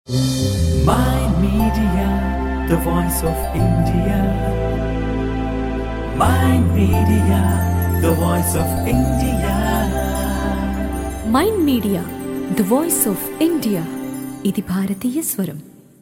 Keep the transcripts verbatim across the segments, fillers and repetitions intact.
Mind Media, the voice of India. Mind Media, the voice of India. Mind Media, the voice of India. ఇది భారతీయ స్వరం.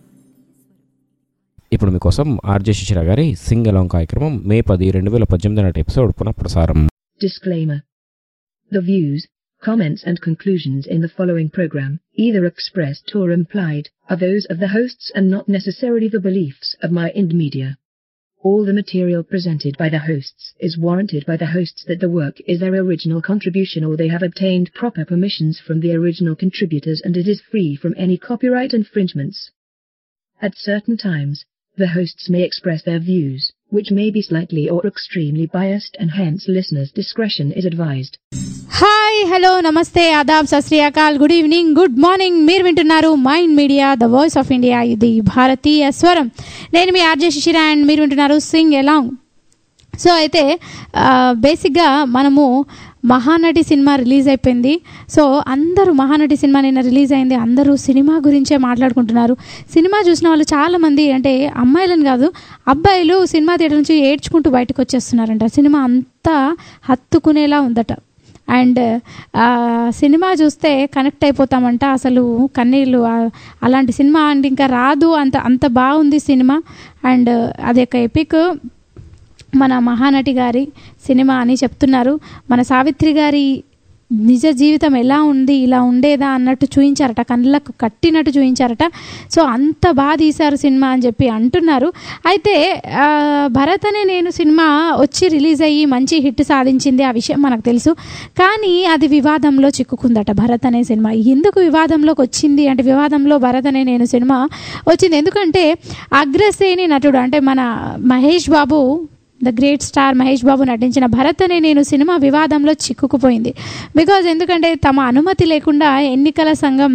ఇప్పుడు మీకోసం RJ శిశిర గారి సింగ్ అలాంగ్ కార్యక్రమం మే పది రెండు వేల పద్దెనిమిది నాటి ఎపిసోడ్ పునఃప్రసారం. Disclaimer. The views, comments and conclusions in the following program, either expressed or implied, are those of the hosts and not necessarily the beliefs of Mind Media. All the material presented by the hosts is warranted by the hosts that the work is their original contribution or they have obtained proper permissions from the original contributors and it is free from any copyright infringements. At certain times, the hosts may express their views, which may be slightly or extremely biased and hence listeners' discretion is advised. Hi hello namaste adaab Sat Sri Akal good evening good morning. మీరు వింటున్నారు mind media the voice of India, ఇది భారతీయ స్వరం. నేను మీ RJ శిశిర and మీరు వింటున్నారు Singh along. So అయితే బేసిక్గా మనము మహానటి సినిమా రిలీజ్ అయిపోయింది. సో అందరూ మహానటి సినిమా నిన్న రిలీజ్ అయింది, అందరూ సినిమా గురించే మాట్లాడుకుంటున్నారు. సినిమా చూసిన వాళ్ళు చాలామంది, అంటే అమ్మాయిలని కాదు అబ్బాయిలు సినిమా థియేటర్ నుంచి ఏడ్చుకుంటూ బయటకు వచ్చేస్తున్నారంట. సినిమా అంతా హత్తుకునేలా ఉందట. అండ్ సినిమా చూస్తే కనెక్ట్ అయిపోతామంట, అసలు కన్నీళ్ళు. అలాంటి సినిమా అండ్ ఇంకా రాదు, అంత అంత బాగుంది సినిమా. అండ్ అది ఒక ఎపిక్ మన మహానటి గారి సినిమా అని చెప్తున్నారు. మన సావిత్రి గారి నిజ జీవితం ఎలా ఉంది, ఇలా ఉండేదా అన్నట్టు చూయించారట, కళ్ళకు కట్టినట్టు చూయించారట. సో అంత బాగా తీశారు సినిమా అని చెప్పి అంటున్నారు. అయితే భరత్ అనే నేను సినిమా వచ్చి రిలీజ్ అయ్యి మంచి హిట్ సాధించింది, ఆ విషయం మనకు తెలుసు. కానీ అది వివాదంలో చిక్కుకుందట భరత్ అనే సినిమా. ఎందుకు వివాదంలోకి వచ్చింది అంటే, వివాదంలో భరత్ అనే నేను సినిమా వచ్చింది ఎందుకంటే అగ్రశ్రేణి నటుడు అంటే మన Mahesh Babu, the great star Mahesh Babu నటించిన భరత్ అనే నేను సినిమా వివాదంలో చిక్కుకుపోయింది. బికాజ్ ఎందుకంటే తమ అనుమతి లేకుండా ఎన్నికల సంఘం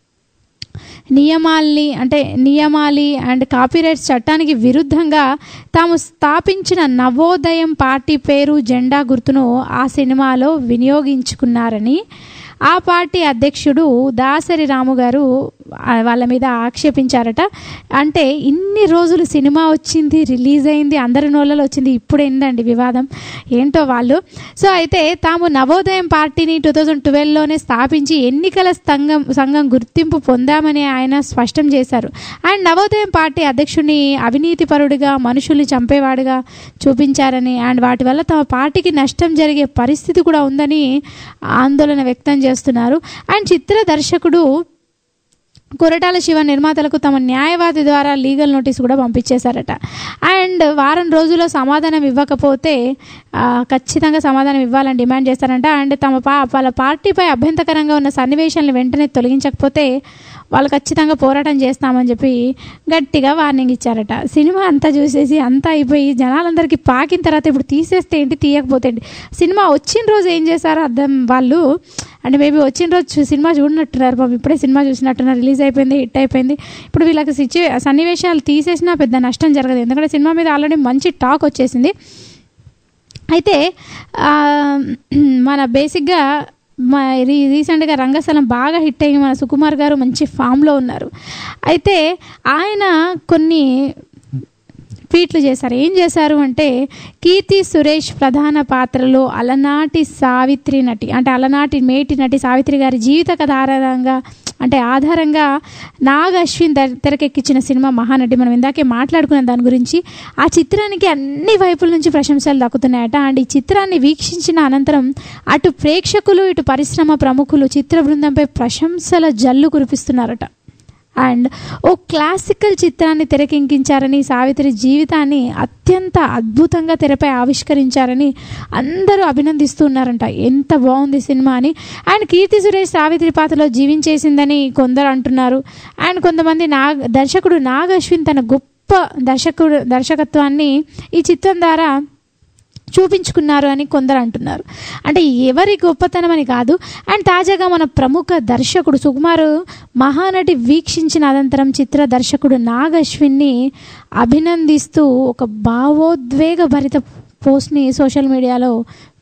నియమాల్ని అంటే నియమాలి అండ్ కాపీరైట్స్ చట్టానికి విరుద్ధంగా తాము స్థాపించిన నవోదయం పార్టీ పేరు జెండా గుర్తును ఆ సినిమాలో వినియోగించుకున్నారని ఆ పార్టీ అధ్యక్షుడు దాసరి రాము గారు వాళ్ళ మీద ఆక్షేపించారట. అంటే ఇన్ని రోజులు సినిమా వచ్చింది, రిలీజ్ అయింది, అందరి నోళ్ళలో వచ్చింది, ఇప్పుడు ఏందండి వివాదం ఏంటో వాళ్ళు. సో అయితే తాము నవోదయం పార్టీని టూ థౌజండ్ ట్వెల్వ్లోనే స్థాపించి ఎన్నికల సంఘం సంఘం గుర్తింపు పొందామని ఆయన స్పష్టం చేశారు. అండ్ నవోదయం పార్టీ అధ్యక్షుడిని అవినీతిపరుడిగా, మనుషుల్ని చంపేవాడిగా చూపించారని, అండ్ వాటి వల్ల తమ పార్టీకి నష్టం జరిగే పరిస్థితి కూడా ఉందని ఆందోళన వ్యక్తం చేస్తున్నారు. అండ్ చిత్ర దర్శకుడు కొరటాల శివ నిర్మాతలకు తమ న్యాయవాది ద్వారా లీగల్ నోటీస్ కూడా పంపించేశారట. అండ్ వారం రోజుల్లో సమాధానం ఇవ్వకపోతే ఖచ్చితంగా సమాధానం ఇవ్వాలని డిమాండ్ చేస్తారంట. అండ్ తమ పా వాళ్ళ పార్టీపై అభ్యంతకరంగా ఉన్న సన్నివేశాలను వెంటనే తొలగించకపోతే వాళ్ళు ఖచ్చితంగా పోరాటం చేస్తామని చెప్పి గట్టిగా వార్నింగ్ ఇచ్చారట. సినిమా అంతా చూసేసి అంతా అయిపోయి జనాలందరికీ పాకిన తర్వాత ఇప్పుడు తీసేస్తే ఏంటి, తీయకపోతే ఏంటి, సినిమా వచ్చిన రోజు ఏం చేశారో అర్థం వాళ్ళు. అంటే మేబీ వచ్చిన రోజు సినిమా చూడనట్టున్నారు, బాబు ఇప్పుడే సినిమా చూసినట్టున్నారు, రిలీజ్ అయిపోయింది, హిట్ అయిపోయింది. ఇప్పుడు వీళ్ళకి సిచ్యు సన్నివేశాలు తీసేసినా పెద్ద నష్టం జరగదు, ఎందుకంటే సినిమా మీద ఆల్రెడీ మంచి టాక్ వచ్చేసింది. అయితే మన బేసిక్గా మా రీ రీసెంట్గా రంగస్థలం బాగా హిట్ అయ్యి మన సుకుమార్ గారు మంచి ఫామ్లో ఉన్నారు. అయితే ఆయన కొన్ని ట్వీట్లు చేశారు. ఏం చేశారు అంటే, కీర్తి సురేష్ ప్రధాన పాత్రలో అలనాటి సావిత్రి నటి అంటే అలనాటి మేటి నటి సావిత్రి గారి జీవిత కథ ఆధారంగా అంటే ఆధారంగా నాగ్ అశ్విన్ తెరకెక్కించిన సినిమా మహానటి. మనం ఇందాకే మాట్లాడుకున్న దాని గురించి. ఆ చిత్రానికి అన్ని వైపుల నుంచి ప్రశంసలు దక్కుతున్నాయట. అండ్ ఈ చిత్రాన్ని వీక్షించిన అనంతరం అటు ప్రేక్షకులు ఇటు పరిశ్రమ ప్రముఖులు చిత్ర బృందంపై ప్రశంసల జల్లు కురిపిస్తున్నారట. అండ్ ఓ క్లాసికల్ చిత్రాన్ని తెరకెక్కించారని, సావిత్రి జీవితాన్ని అత్యంత అద్భుతంగా తెరపై ఆవిష్కరించారని అందరూ అభినందిస్తున్నారంట. ఎంత బాగుంది సినిమా అని. అండ్ కీర్తి సురేష్ సావిత్రి పాత్రలో జీవించేసిందని కొందరు అంటున్నారు. అండ్ కొంతమంది నాగ్ దర్శకుడు నాగ్ అశ్విన్ తన గొప్ప దర్శకుడు దర్శకత్వాన్ని ఈ చిత్రం ద్వారా చూపించుకున్నారు అని కొందరు అంటున్నారు. అంటే ఎవరి గొప్పతనం అని కాదు. అండ్ తాజాగా మన ప్రముఖ దర్శకుడు సుకుమార్ మహానటి వీక్షించిన అనంతరం చిత్ర దర్శకుడు నాగ్ అశ్విన్ని అభినందిస్తూ ఒక భావోద్వేగ భరిత పోస్ట్ని సోషల్ మీడియాలో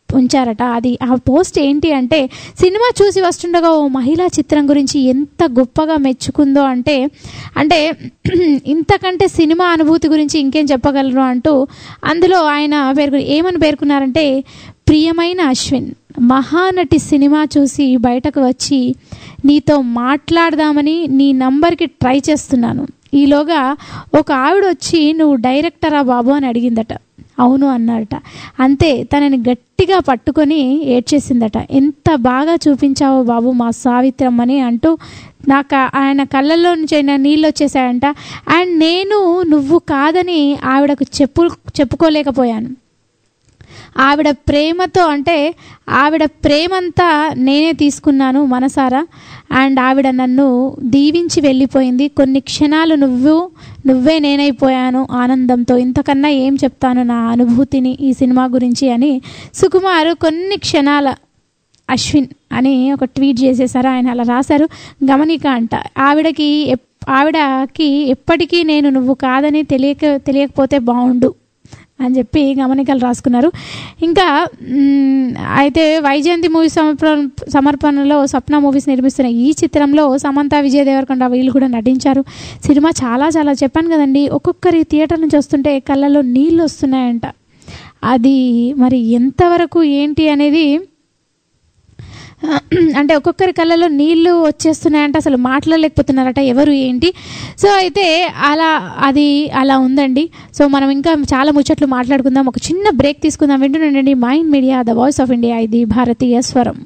ఉంచారట. అది ఆ పోస్ట్ ఏంటి అంటే, సినిమా చూసి వస్తుండగా ఓ మహిళా చిత్రం గురించి ఎంత గొప్పగా మెచ్చుకుందో అంటే అంటే ఇంతకంటే సినిమా అనుభూతి గురించి ఇంకేం చెప్పగలరు అంటూ అందులో ఆయన పేర్కొ ఏమని పేర్కొన్నారంటే, ప్రియమైన అశ్విన్, మహానటి సినిమా చూసి బయటకు వచ్చి నీతో మాట్లాడదామని నీ నంబర్కి ట్రై చేస్తున్నాను. ఈలోగా ఒక ఆవిడ వచ్చి నువ్వు డైరెక్టరా బాబు అని అడిగిందట. అవును అన్నారట. అంతే, తనని గట్టిగా పట్టుకొని ఏడ్చేసిందట. ఎంత బాగా చూపించావో బాబు మా సావిత్రమ్మని అంటూ నాకు ఆయన కళ్ళల్లో నుంచి అయినా నీళ్ళు వచ్చేసాయంట. అండ్ నేను నువ్వు కాదని ఆవిడకు చెప్పు చెప్పుకోలేకపోయాను. ఆవిడ ప్రేమతో అంటే ఆవిడ ప్రేమంతా నేనే తీసుకున్నాను మనసారా. అండ్ ఆవిడ నన్ను దీవించి వెళ్ళిపోయింది. కొన్ని క్షణాలు నువ్వు నువ్వే నేనైపోయాను ఆనందంతో. ఇంతకన్నా ఏం చెప్తాను నా అనుభూతిని ఈ సినిమా గురించి అని సుకుమార్ కొన్ని క్షణాల అశ్విన్ అని ఒక ట్వీట్ చేసేసారు. ఆయన అలా రాశారు. గమనిక అంట, ఆవిడకి ఆవిడకి ఎప్పటికీ నేను నువ్వు కాదని తెలియక తెలియకపోతే బాగుండు అని చెప్పి గమనికలు రాసుకున్నారు. ఇంకా అయితే వైజయంతి మూవీ సమర్పణ సమర్పణలో స్వప్న మూవీస్ నిర్మిస్తున్న ఈ చిత్రంలో సమంత, విజయ్ దేవరకొండ వీళ్ళు కూడా నటించారు. సినిమా చాలా చాలా చెప్పాను కదండి, ఒక్కొక్కరి థియేటర్ నుంచి వస్తుంటే కళ్ళలో నీళ్ళు వస్తున్నాయంట. అది మరి ఎంతవరకు ఏంటి అనేది అంటే ఒక్కొక్కరి కళ్ళలో నీళ్లు వచ్చేస్తున్నాయంటే అసలు మాట్లాడలేకపోతున్నారట ఎవరు ఏంటి. సో అయితే అలా అది అలా ఉందండి. సో మనం ఇంకా చాలా ముచ్చట్లు మాట్లాడుకుందాం. ఒక చిన్న బ్రేక్ తీసుకుందాం. వింటున్నాండి mind media, the voice of India, ఇది భారతీయ స్వరం.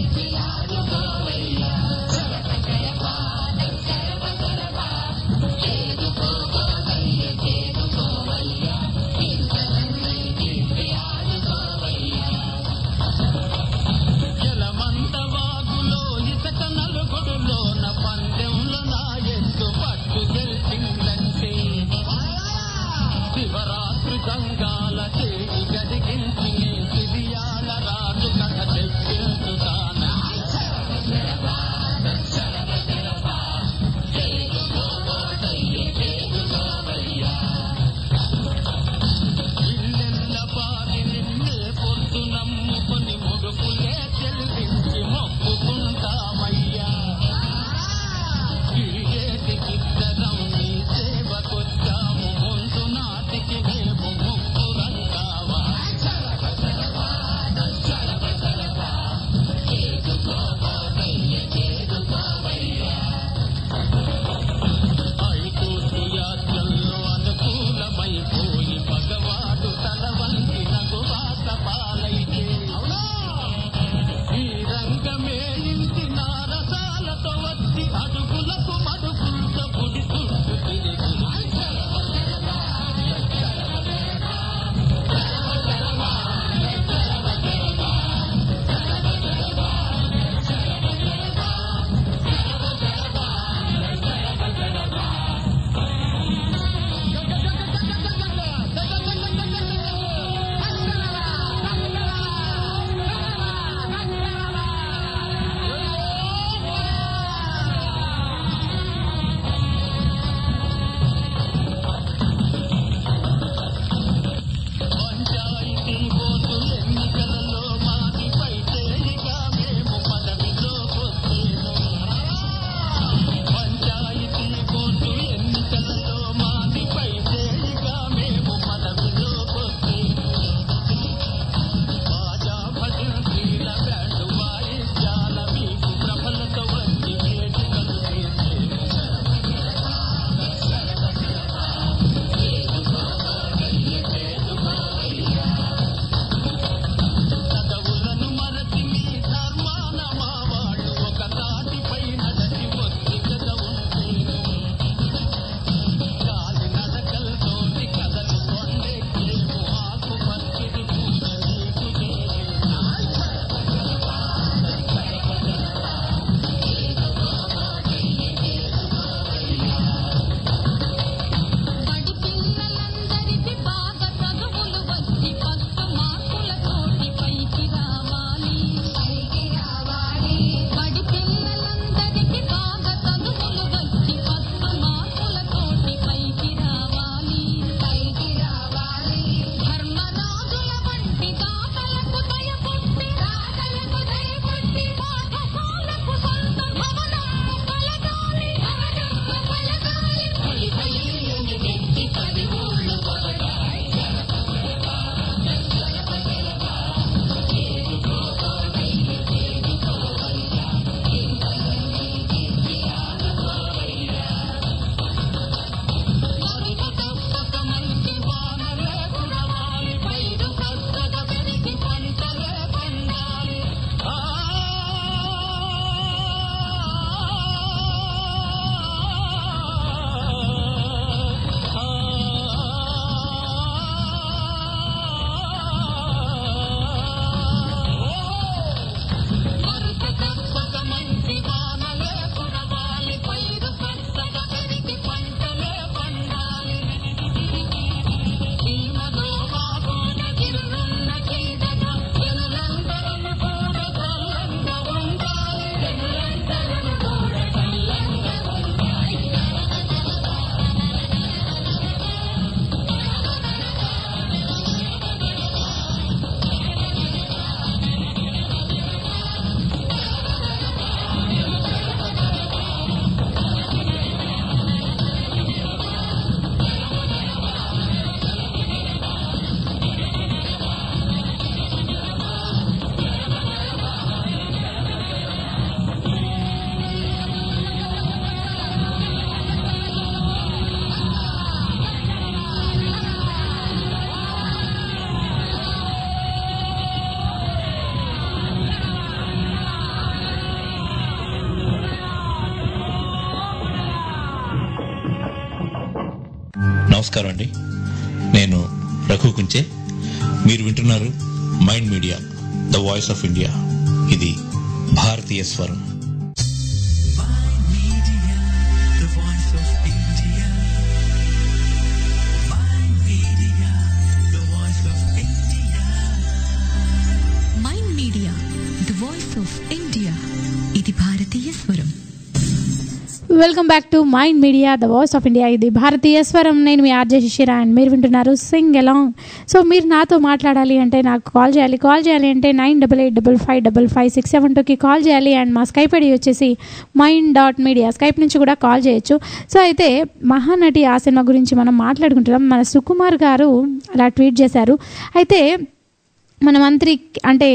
Yeah. నమస్కారం అండి. నేను రఘు కుంచే. మీరు వింటున్నారు mind media, the voice of India. ఇది భారతీయ స్వరం. Mind media the voice of India, ఇది భారతీయ స్వరం. Welcome back to mind media, the voice of India, ఇది భారతీయ స్వరం. నేను మీ ఆర్జే శిశిర అండ్ మీరు వింటున్నారు సింగ్ అలాంగ్. సో మీరు నాతో మాట్లాడాలి అంటే నాకు కాల్ చేయాలి. కాల్ చేయాలి అంటే nine double eight double five double five six seven టూకి కాల్ చేయాలి. అండ్ మా స్కైప్ ఐడి వచ్చేసి మైండ్ డాట్ మీడియా, స్కైప్ నుంచి కూడా కాల్ చేయొచ్చు. సో అయితే మహానటి ఆ సినిమా గురించి మనం మాట్లాడుకుంటున్నాం. మన సుకుమార్ గారు అలా ట్వీట్ చేశారు. అయితే మన మంత్రి అంటే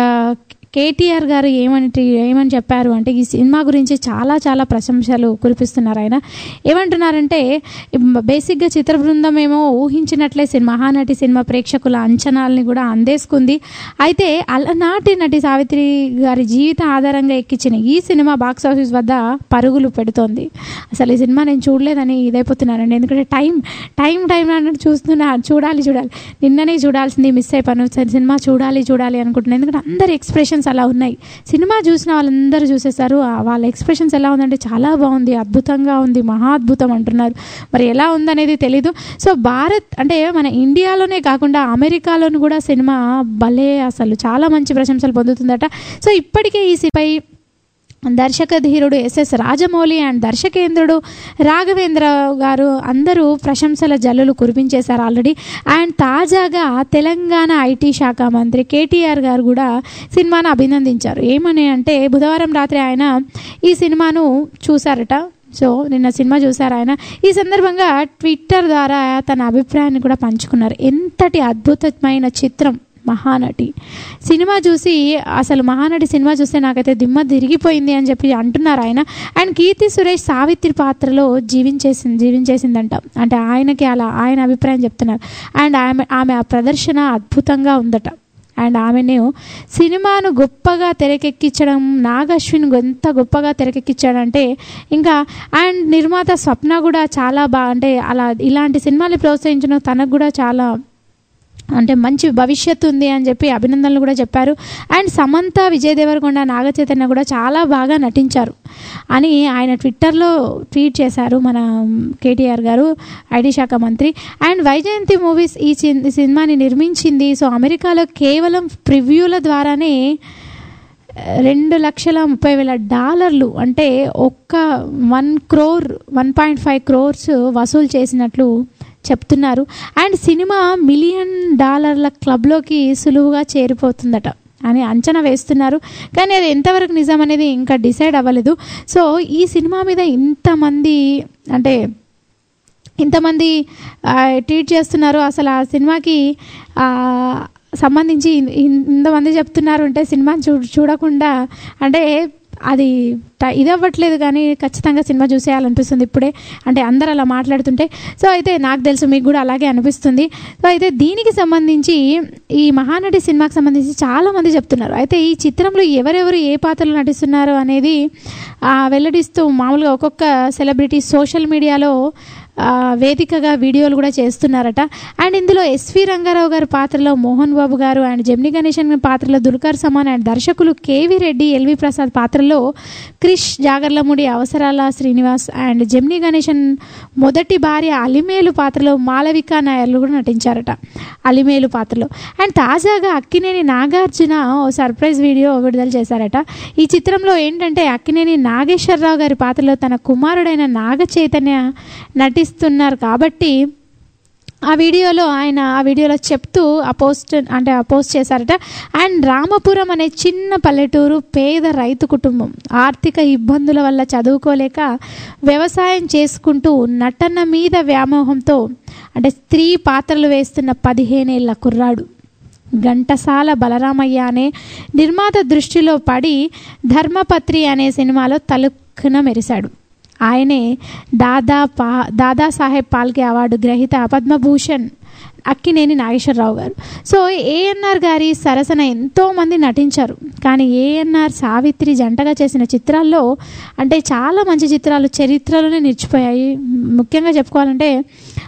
కేటీఆర్ గారు ఏమని ఏమని చెప్పారు అంటే ఈ సినిమా గురించి చాలా చాలా ప్రశంసలు కురిపిస్తున్నారు. ఆయన ఏమంటున్నారంటే బేసిక్గా చిత్ర బృందం ఏమో ఊహించినట్లే సినిమా మహానటి సినిమా ప్రేక్షకుల అంచనాలని కూడా అందేసుకుంది. అయితే అలనాటి నటి సావిత్రి గారి జీవిత ఆధారంగా ఎక్కించిన ఈ సినిమా బాక్స్ ఆఫీస్ వద్ద పరుగులు పెడుతోంది. అసలు ఈ సినిమా నేను చూడలేదని ఇదైపోతున్నానండి. ఎందుకంటే టైం టైం టైం అన్నట్టు చూస్తున్నా, చూడాలి చూడాలి నిన్ననే చూడాల్సింది మిస్ అయిపోయాను. సినిమా చూడాలి చూడాలి అనుకుంటున్నాను. ఎందుకంటే అందరి ఎక్స్ప్రెషన్స్ అలా ఉన్నాయి. సినిమా చూసిన వాళ్ళందరూ చూసేసారు. వాళ్ళ ఎక్స్ప్రెషన్స్ ఎలా ఉందంటే చాలా బాగుంది, అద్భుతంగా ఉంది, మహా అద్భుతం అంటున్నారు. మరి ఎలా ఉందనేది తెలీదు. సో భారత్ అంటే మన ఇండియాలోనే కాకుండా అమెరికాలోనూ కూడా సినిమా భలే అసలు చాలా మంచి ప్రశంసలు పొందుతుందట. సో ఇప్పటికే ఈ సినిమాపై దర్శక ధీరుడు ఎస్ఎస్ రాజమౌళి అండ్ దర్శకేంద్రుడు రాఘవేంద్ర గారు అందరూ ప్రశంసల జల్లులు కురిపించేశారు ఆల్రెడీ. అండ్ తాజాగా తెలంగాణ ఐటీ శాఖ మంత్రి కేటీఆర్ గారు కూడా సినిమాను అభినందించారు. ఏమని అంటే బుధవారం రాత్రి ఆయన ఈ సినిమాను చూశారట. సో నిన్న సినిమా చూశారు ఆయన. ఈ సందర్భంగా ట్విట్టర్ ద్వారా తన అభిప్రాయాన్ని కూడా పంచుకున్నారు. ఎంతటి అద్భుతమైన చిత్రం మహానటి. సినిమా చూసి అసలు మహానటి సినిమా చూస్తే నాకైతే దిమ్మ తిరిగిపోయింది అని చెప్పి అంటున్నారు ఆయన. అండ్ కీర్తి సురేష్ సావిత్రి పాత్రలో జీవించేసింది జీవించేసిందంట. అంటే ఆయనకి అలా ఆయన అభిప్రాయం చెప్తున్నారు. అండ్ ఆమె ఆమె ఆ ప్రదర్శన అద్భుతంగా ఉందట. అండ్ ఆమెను సినిమాను గొప్పగా తెరకెక్కించడం నాగ్ అశ్విన్ ఎంత గొప్పగా తెరకెక్కించాడంటే ఇంకా. అండ్ నిర్మాత స్వప్న కూడా చాలా బాగా అంటే అలా ఇలాంటి సినిమాలు ప్రోత్సహించడం తనకు కూడా చాలా అంటే మంచి భవిష్యత్తు ఉంది అని చెప్పి అభినందనలు కూడా చెప్పారు. అండ్ సమంత, విజయ్ దేవరకొండ, నాగ చైతన్య కూడా చాలా బాగా నటించారు అని ఆయన ట్విట్టర్లో ట్వీట్ చేశారు మన కేటీఆర్ గారు, ఐటీ శాఖ మంత్రి. అండ్ వైజయంతి మూవీస్ ఈ సినిమాని నిర్మించింది. సో అమెరికాలో కేవలం ప్రివ్యూల ద్వారానే రెండు లక్షల ముప్పై వేల డాలర్లు అంటే ఒక్క one crore one point five crores వసూలు చేసినట్లు చెప్తున్నారు. అండ్ సినిమా మిలియన్ డాలర్ల క్లబ్లోకి సులువుగా చేరిపోతుందట అని అంచనా వేస్తున్నారు. కానీ అది ఎంతవరకు నిజం అనేది ఇంకా డిసైడ్ అవ్వలేదు. సో ఈ సినిమా మీద ఇంతమంది అంటే ఇంతమంది ట్వీట్ చేస్తున్నారు. అసలు ఆ సినిమాకి సంబంధించి ఇంతమంది చెప్తున్నారు అంటే సినిమాని చూ చూడకుండా అంటే అది ఇది అవ్వట్లేదు. కానీ ఖచ్చితంగా సినిమా చూసేయాలనిపిస్తుంది ఇప్పుడే అంటే అందరు అలా మాట్లాడుతుంటే. సో అయితే నాకు తెలుసు మీకు కూడా అలాగే అనిపిస్తుంది. సో అయితే దీనికి సంబంధించి ఈ మహానటి సినిమాకి సంబంధించి చాలామంది చెప్తున్నారు. అయితే ఈ చిత్రంలో ఎవరెవరు ఏ పాత్రలు నటిస్తున్నారు అనేది వెల్లడిస్తూ మామూలుగా ఒక్కొక్క సెలబ్రిటీ సోషల్ మీడియాలో వేదికగా వీడియోలు కూడా చేస్తున్నారట. అండ్ ఇందులో ఎస్వి రంగారావు గారి పాత్రలో మోహన్ బాబు గారు అండ్ జెమిని గణేశన్ పాత్రలో దుల్కర్ సమాన్ అండ్ దర్శకులు కేవీ రెడ్డి, ఎల్వి ప్రసాద్ పాత్రలో క్రిష్ జాగర్లముడి, అవసరాల శ్రీనివాస్ అండ్ జెమిని గణేశన్ మొదటి భార్య అలిమేలు పాత్రలో మాలవికా నాయర్లు కూడా నటించారట అలిమేలు పాత్రలో. అండ్ తాజాగా అక్కినేని నాగార్జున ఓ సర్ప్రైజ్ వీడియో విడుదల చేశారట. ఈ చిత్రంలో ఏంటంటే అక్కినేని నాగేశ్వరరావు గారి పాత్రలో తన కుమారుడైన నాగ చైతన్య నటి ఇస్తున్నారు కాబట్టి ఆ వీడియోలో ఆయన ఆ వీడియోలో చెప్తూ ఆ పోస్ట్ అంటే ఆ పోస్ట్ చేశారట. అండ్ రామపురం అనే చిన్న పల్లెటూరు పేద రైతు కుటుంబం ఆర్థిక ఇబ్బందుల వల్ల చదువుకోలేక వ్యవసాయం చేసుకుంటూ నటన మీద వ్యామోహంతో అంటే స్త్రీ పాత్రలు వేస్తున్న పదిహేనేళ్ల కుర్రాడు ఘంటసాల బలరామయ్య అనే నిర్మాత దృష్టిలో పడి ధర్మపత్రి అనే సినిమాలో తలుక్కున మెరిశాడు. ఆయనే దాదా పా దాదాసాహెబ్ పాల్కే అవార్డు గ్రహీత పద్మభూషణ్ అక్కినేని నాగేశ్వరరావు గారు. సో ఏఎన్ఆర్ గారి సరసన ఎంతోమంది నటించారు. కానీ ఏఎన్ఆర్ సావిత్రి జంటగా చేసిన చిత్రాల్లో అంటే చాలా మంచి చిత్రాలు చరిత్రలోనే నిలిచిపోయాయి. ముఖ్యంగా చెప్పుకోవాలంటే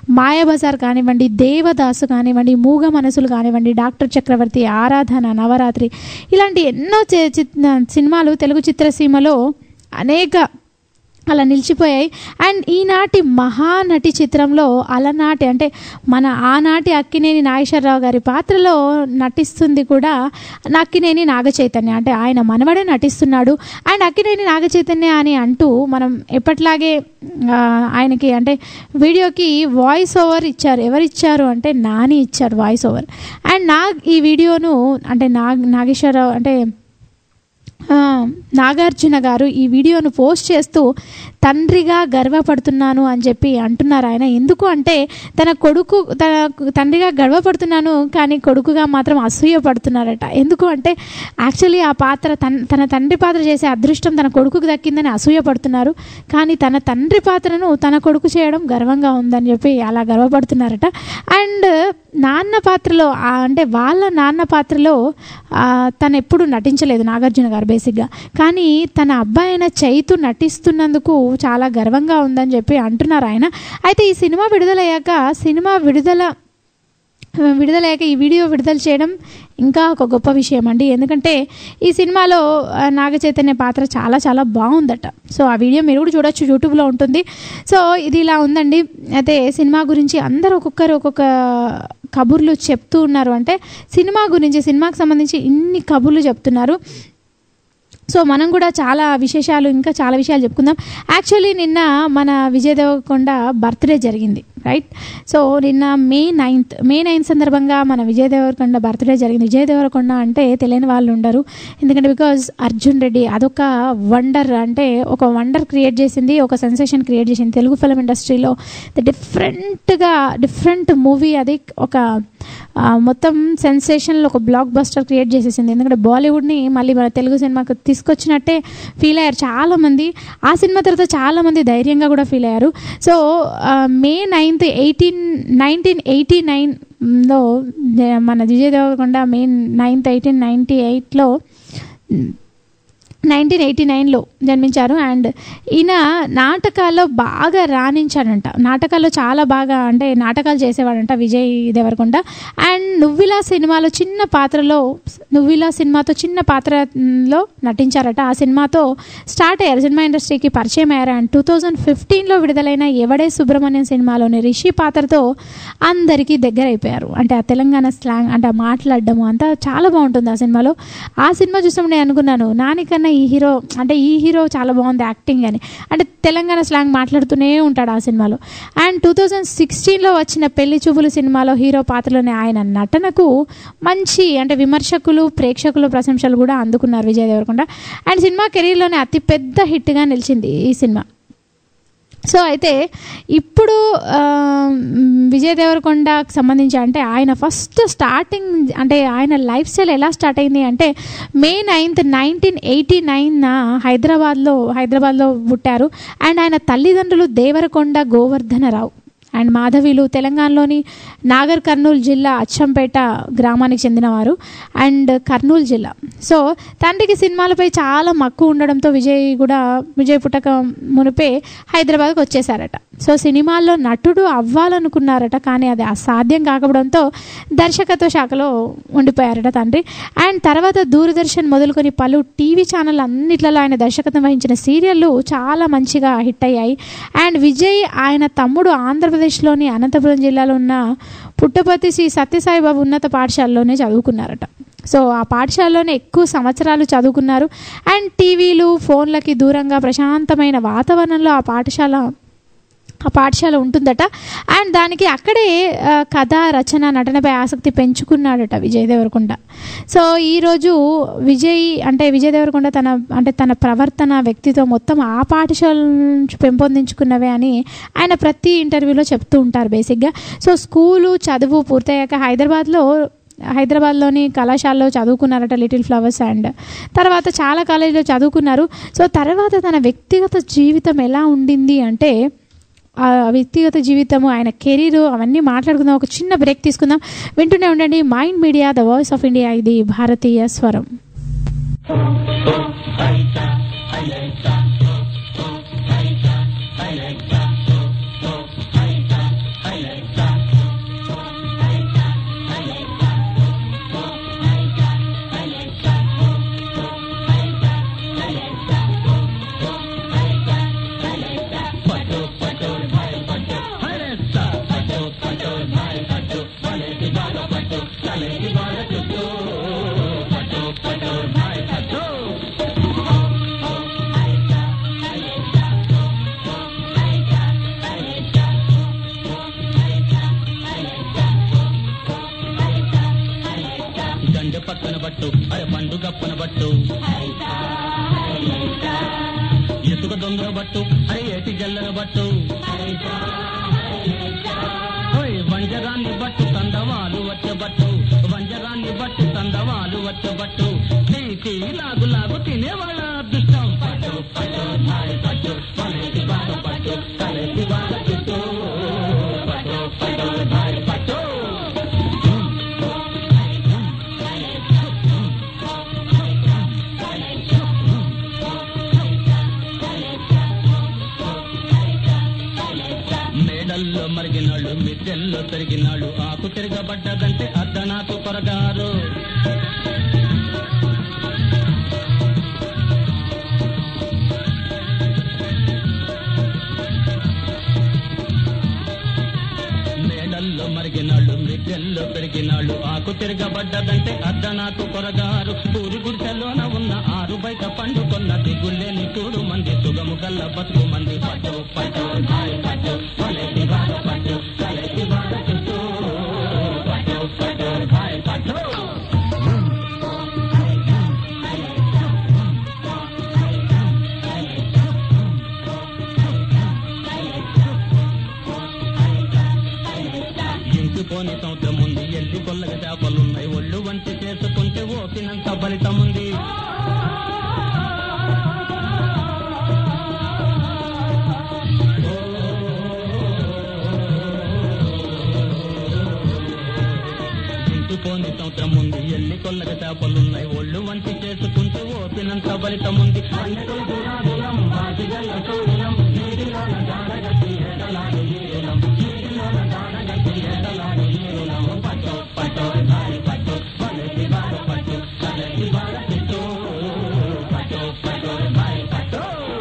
మాయాబజార్ కానివ్వండి, దేవదాసు కానివ్వండి, మూగ మనసులు కానివ్వండి, డాక్టర్ చక్రవర్తి, ఆరాధన, నవరాత్రి, ఇలాంటి ఎన్నో సినిమాలు తెలుగు చిత్రసీమలో అనేక అలా నిలిచిపోయాయి. అండ్ ఈనాటి మహానటి చిత్రంలో అలనాటి అంటే మన ఆనాటి అక్కినేని నాగేశ్వరరావు గారి పాత్రలో నటిస్తుంది కూడా అక్కినేని నాగచైతన్య, అంటే ఆయన మనవడే నటిస్తున్నాడు. అండ్ అక్కినేని నాగచైతన్య అని అంటూ మనం ఎప్పట్లాగే ఆయనకి అంటే వీడియోకి వాయిస్ ఓవర్ ఇచ్చారు. ఎవరు ఇచ్చారు అంటే నాని ఇచ్చారు వాయిస్ ఓవర్. అండ్ నా ఈ వీడియోను అంటే నాగ్ నాగేశ్వరరావు అంటే నాగార్జున గారు ఈ వీడియోను పోస్ట్ చేస్తూ తండ్రిగా గర్వపడుతున్నాను అని చెప్పి అంటున్నారు ఆయన. ఎందుకు అంటే తన కొడుకు తన తండ్రిగా గర్వపడుతున్నాను కానీ కొడుకుగా మాత్రం అసూయ పడుతున్నారట. ఎందుకు అంటే యాక్చువల్లీ ఆ పాత్ర తన తన తండ్రి పాత్ర చేసే అదృష్టం తన కొడుకుకు దక్కిందని అసూయ పడుతున్నారు, కానీ తన తండ్రి పాత్రను తన కొడుకు చేయడం గర్వంగా ఉందని చెప్పి అలా గర్వపడుతున్నారట. అండ్ నాన్న పాత్రలో అంటే వాళ్ళ నాన్న పాత్రలో తను ఎప్పుడు నటించలేదు నాగార్జున గారు బేసిక్గా, కానీ తన అబ్బాయి అయిన చైతు నటిస్తున్నందుకు చాలా గర్వంగా ఉందని చెప్పి అంటున్నారు ఆయన. అయితే ఈ సినిమా విడుదలయ్యాక సినిమా విడుదల విడుదలయ్యాక ఈ వీడియో విడుదల చేయడం ఇంకా ఒక గొప్ప విషయం అండి. ఎందుకంటే ఈ సినిమాలో నాగ చైతన్య పాత్ర చాలా చాలా బాగుందట. సో ఆ వీడియో మీరు కూడా చూడొచ్చు, యూట్యూబ్లో ఉంటుంది. సో ఇది ఇలా ఉందండి. అయితే సినిమా గురించి అందరూ ఒక్కొక్కరు ఒక్కొక్క కబుర్లు చెప్తూ ఉన్నారు. అంటే సినిమా గురించి సినిమాకి సంబంధించి ఇన్ని కబుర్లు చెప్తున్నారు. సో మనం కూడా చాలా విశేషాలు ఇంకా చాలా విషయాలు చెప్పుకుందాం. యాక్చువల్లీ నిన్న మన విజయ్ దేవరకొండ బర్త్డే జరిగింది, రైట్? సో నిన్న మే నైన్త్ మే నైన్త్ సందర్భంగా మన విజయ్ దేవరకొండ బర్త్డే జరిగింది. విజయ్ దేవరకొండ అంటే తెలియని వాళ్ళు ఉండరు, ఎందుకంటే బికాజ్ అర్జున్ రెడ్డి అదొక వండర్, అంటే ఒక వండర్ క్రియేట్ చేసింది, ఒక సెన్సేషన్ క్రియేట్ చేసింది తెలుగు ఫిల్మ్ ఇండస్ట్రీలో. డిఫరెంట్గా డిఫరెంట్ మూవీ అది, ఒక మొత్తం సెన్సేషన్లో ఒక బ్లాక్ బస్టర్ క్రియేట్ చేసేసింది. ఎందుకంటే బాలీవుడ్ని మళ్ళీ మన తెలుగు సినిమాకు తీసుకొచ్చినట్టే ఫీల్ అయ్యారు చాలామంది. ఆ సినిమా తర్వాత చాలామంది ధైర్యంగా కూడా ఫీల్ అయ్యారు. So May ninth eighteen nineteen eighty నైన్లో మన Vijay Deverakonda May ninth eighteen ninety ఎయిట్లో నైన్టీన్ ఎయిటీ నైన్లో జన్మించారు. అండ్ ఈయన నాటకాల్లో బాగా రాణించాడంట. నాటకాల్లో చాలా బాగా అంటే నాటకాలు చేసేవాడంట విజయ్ దేవరకొండ. అండ్ నువ్విలా సినిమాలో చిన్న పాత్రలో నువ్విలా సినిమాతో చిన్న పాత్రలో నటించారట. ఆ సినిమాతో స్టార్ట్ అయ్యారు, సినిమా ఇండస్ట్రీకి పరిచయం అయ్యారు. అండ్ టూ థౌజండ్ ఫిఫ్టీన్లో విడుదలైన ఎవడే సుబ్రహ్మణ్యం సినిమాలోని రిషి పాత్రతో అందరికీ దగ్గర అయిపోయారు. అంటే ఆ తెలంగాణ స్లాంగ్ అంటే మాట్లాడడము అంతా చాలా బాగుంటుంది ఆ సినిమాలో. ఆ సినిమా చూసినప్పుడు నేను అనుకున్నాను నానికన్నా ఈ హీరో అంటే ఈ హీరో చాలా బాగుంది యాక్టింగ్ అని, అంటే తెలంగాణ స్లాంగ్ మాట్లాడుతూనే ఉంటాడు ఆ సినిమాలో. అండ్ టూ థౌజండ్ సిక్స్టీన్లో వచ్చిన పెళ్లి చూపులు సినిమాలో హీరో పాత్రలోనే ఆయన నటనకు మంచి అంటే విమర్శకులు ప్రేక్షకులు ప్రశంసలు కూడా అందుకున్నారు విజయ్ దేవరకొండ. అండ్ సినిమా కెరీర్లోనే అతిపెద్ద హిట్గా నిలిచింది ఈ సినిమా. సో అయితే ఇప్పుడు విజయ్ దేవరకొండకు సంబంధించి అంటే ఆయన ఫస్ట్ స్టార్టింగ్ అంటే ఆయన లైఫ్ స్టైల్ ఎలా స్టార్ట్ అయింది అంటే May ninth nineteen eighty nine హైదరాబాద్లో హైదరాబాద్లో పుట్టారు. అండ్ ఆయన తల్లిదండ్రులు దేవరకొండ గోవర్ధనరావు అండ్ మాధవిలు తెలంగాణలోని నాగర్ కర్నూలు జిల్లా అచ్చంపేట గ్రామానికి చెందినవారు అండ్ కర్నూలు జిల్లా. సో తండ్రికి సినిమాలపై చాలా మక్కువ ఉండడంతో విజయ్ కూడా విజయ్ పుట్టక మునిపే హైదరాబాద్కి వచ్చేసారట. సో సినిమాల్లో నటుడు అవ్వాలనుకున్నారట, కానీ అది అసాధ్యం కాకపోవడంతో దర్శకత్వ శాఖలో ఉండిపోయారట తండ్రి. అండ్ తర్వాత దూరదర్శన్ మొదలుకొని పలు టీవీ ఛానల్ అన్నిట్లలో ఆయన దర్శకత్వం వహించిన సీరియళ్ళు చాలా మంచిగా హిట్ అయ్యాయి. అండ్ విజయ్ ఆయన తమ్ముడు ఆంధ్రప్రదేశ్లోని అనంతపురం జిల్లాలో ఉన్న పుట్టపర్తి శ్రీ సత్యసాయిబాబు ఉన్నత పాఠశాలలోనే చదువుకున్నారట. సో ఆ పాఠశాలలోనే ఎక్కువ సంవత్సరాలు చదువుకున్నారు. అండ్ టీవీలు ఫోన్లకి దూరంగా ప్రశాంతమైన వాతావరణంలో ఆ పాఠశాల ఆ పాఠశాల ఉంటుందట. అండ్ దానికి అక్కడే కథ రచన నటనపై ఆసక్తి పెంచుకున్నాడట విజయ్ దేవరకొండ. సో ఈరోజు విజయ్ అంటే విజయ్ దేవరకొండ తన అంటే తన ప్రవర్తన వ్యక్తిత్వం మొత్తం ఆ పాఠశాల నుంచి పెంపొందించుకున్నవే అని ఆయన ప్రతి ఇంటర్వ్యూలో చెప్తూ ఉంటారు బేసిక్గా. సో స్కూలు చదువు పూర్తయ్యాక హైదరాబాద్లో హైదరాబాద్లోని కళాశాలలో చదువుకున్నారట లిటిల్ ఫ్లవర్స్. అండ్ తర్వాత చాలా కాలేజీలో చదువుకున్నారు. సో తర్వాత తన వ్యక్తిగత జీవితం ఎలా ఉండింది అంటే ఆ వ్యక్తిగత జీవితము ఆయన కెరీరు అవన్నీ మాట్లాడుకుందాం. ఒక చిన్న బ్రేక్ తీసుకుందాం. వింటూనే ఉండండి mind media the voice of India, ఇది భారతీయ స్వరం. పండు పక్కన పట్టు అరే పండు గప్పన పట్టు ఇసుక దొంగ బట్టు అరే ఏటి జల్లన బట్టు వంజరాన్ని బట్టు తందవాలు వచ్చే బట్టు వంజరాన్ని బట్టు తందవాలు వచ్చే బట్టు తీసి లాగు లాగు తినేవాళ్ళ అదృష్టం పట్టు పట్టు ధారి పట్టు పలకి బాధ పట్టు తలకి బాధ చుట్టూ పట్టు పట్టు ధారి పట్టు మేడల్లో మరిగినాళ్ళు మిద్దెల్లో పెరిగినాళ్ళు ఆకు తిరగబడ్డదంటే అద్దనాకు కొరగారు మేడల్లో మరిగినాళ్ళు మిద్దెల్లో పెరిగినాళ్ళు ఆకు తిరగబడ్డదంటే అద్దనాకు కొరగారు ఊరి గుడిసెలోన ఉన్న ఆరు బయట పండుకొన్న దిగులేని చూడు మంది సుగము గల్ల బతుకు మంది పట్టు పట్టు ధారి పట్టు పలకి బాధ పట్టు తలకి బాధ చుట్టూ పట్టు పట్టు ధారి పట్టు ఇంటిపోని సంవత్సరం ఉంది ఎల్లి కొల్లగ చేపలున్నాయి ఒళ్ళు వంటి చేసుకుంటే ఓపినంత ఫలితం ఉంది ఇంటిపోని సంవత్సరం ఉంది ఎల్లి కొల్లగ చేపలున్నాయి ఒళ్ళు వంటి చేసుకుంటే ఓపినంత ఫలితం ఉంది పట్టు పట్టు ధారి పట్టు పలకి బాధ పట్టు తలకి బాధ చుట్టూ పట్టు పట్టు ధారి పట్టు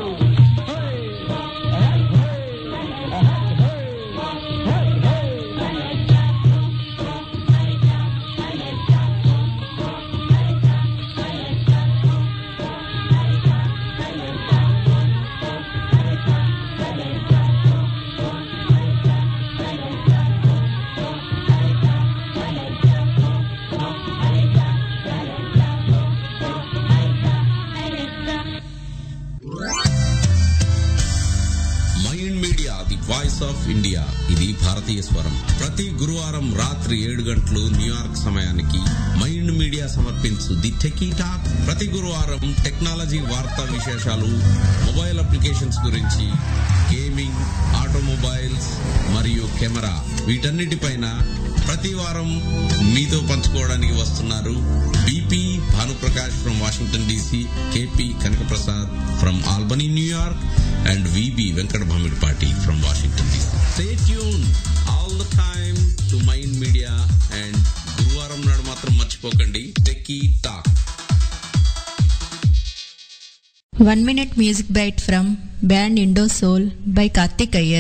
వాయిస్ ఆఫ్ ఇండియా ఇది భారతీయ స్వరం. ప్రతి గురువారం రాత్రి ఏడు గంటలు న్యూయార్క్ సమయానికి మైండ్ మీడియా సమర్పించు ది టెకీ టాక్. ప్రతి గురువారం టెక్నాలజీ వార్తా విశేషాలు, మొబైల్ అప్లికేషన్స్ గురించి, గేమింగ్, ఆటోమొబైల్స్ మరియు కెమెరా వీటన్నిటిపైన ప్రతి వారం మీతో పంచుకోవడానికి వస్తున్నారు BP Bhanuprakash from Washington DC, KP Kanakaprasad from Albany New York and V B Venkat Bhamidpati from Washington D C. Stay tuned all the time to Mind Media and Guruvaram nadu matram marchipokandi Techie Talk. One minute music bite from band Indo Soul by Karthik Iyer.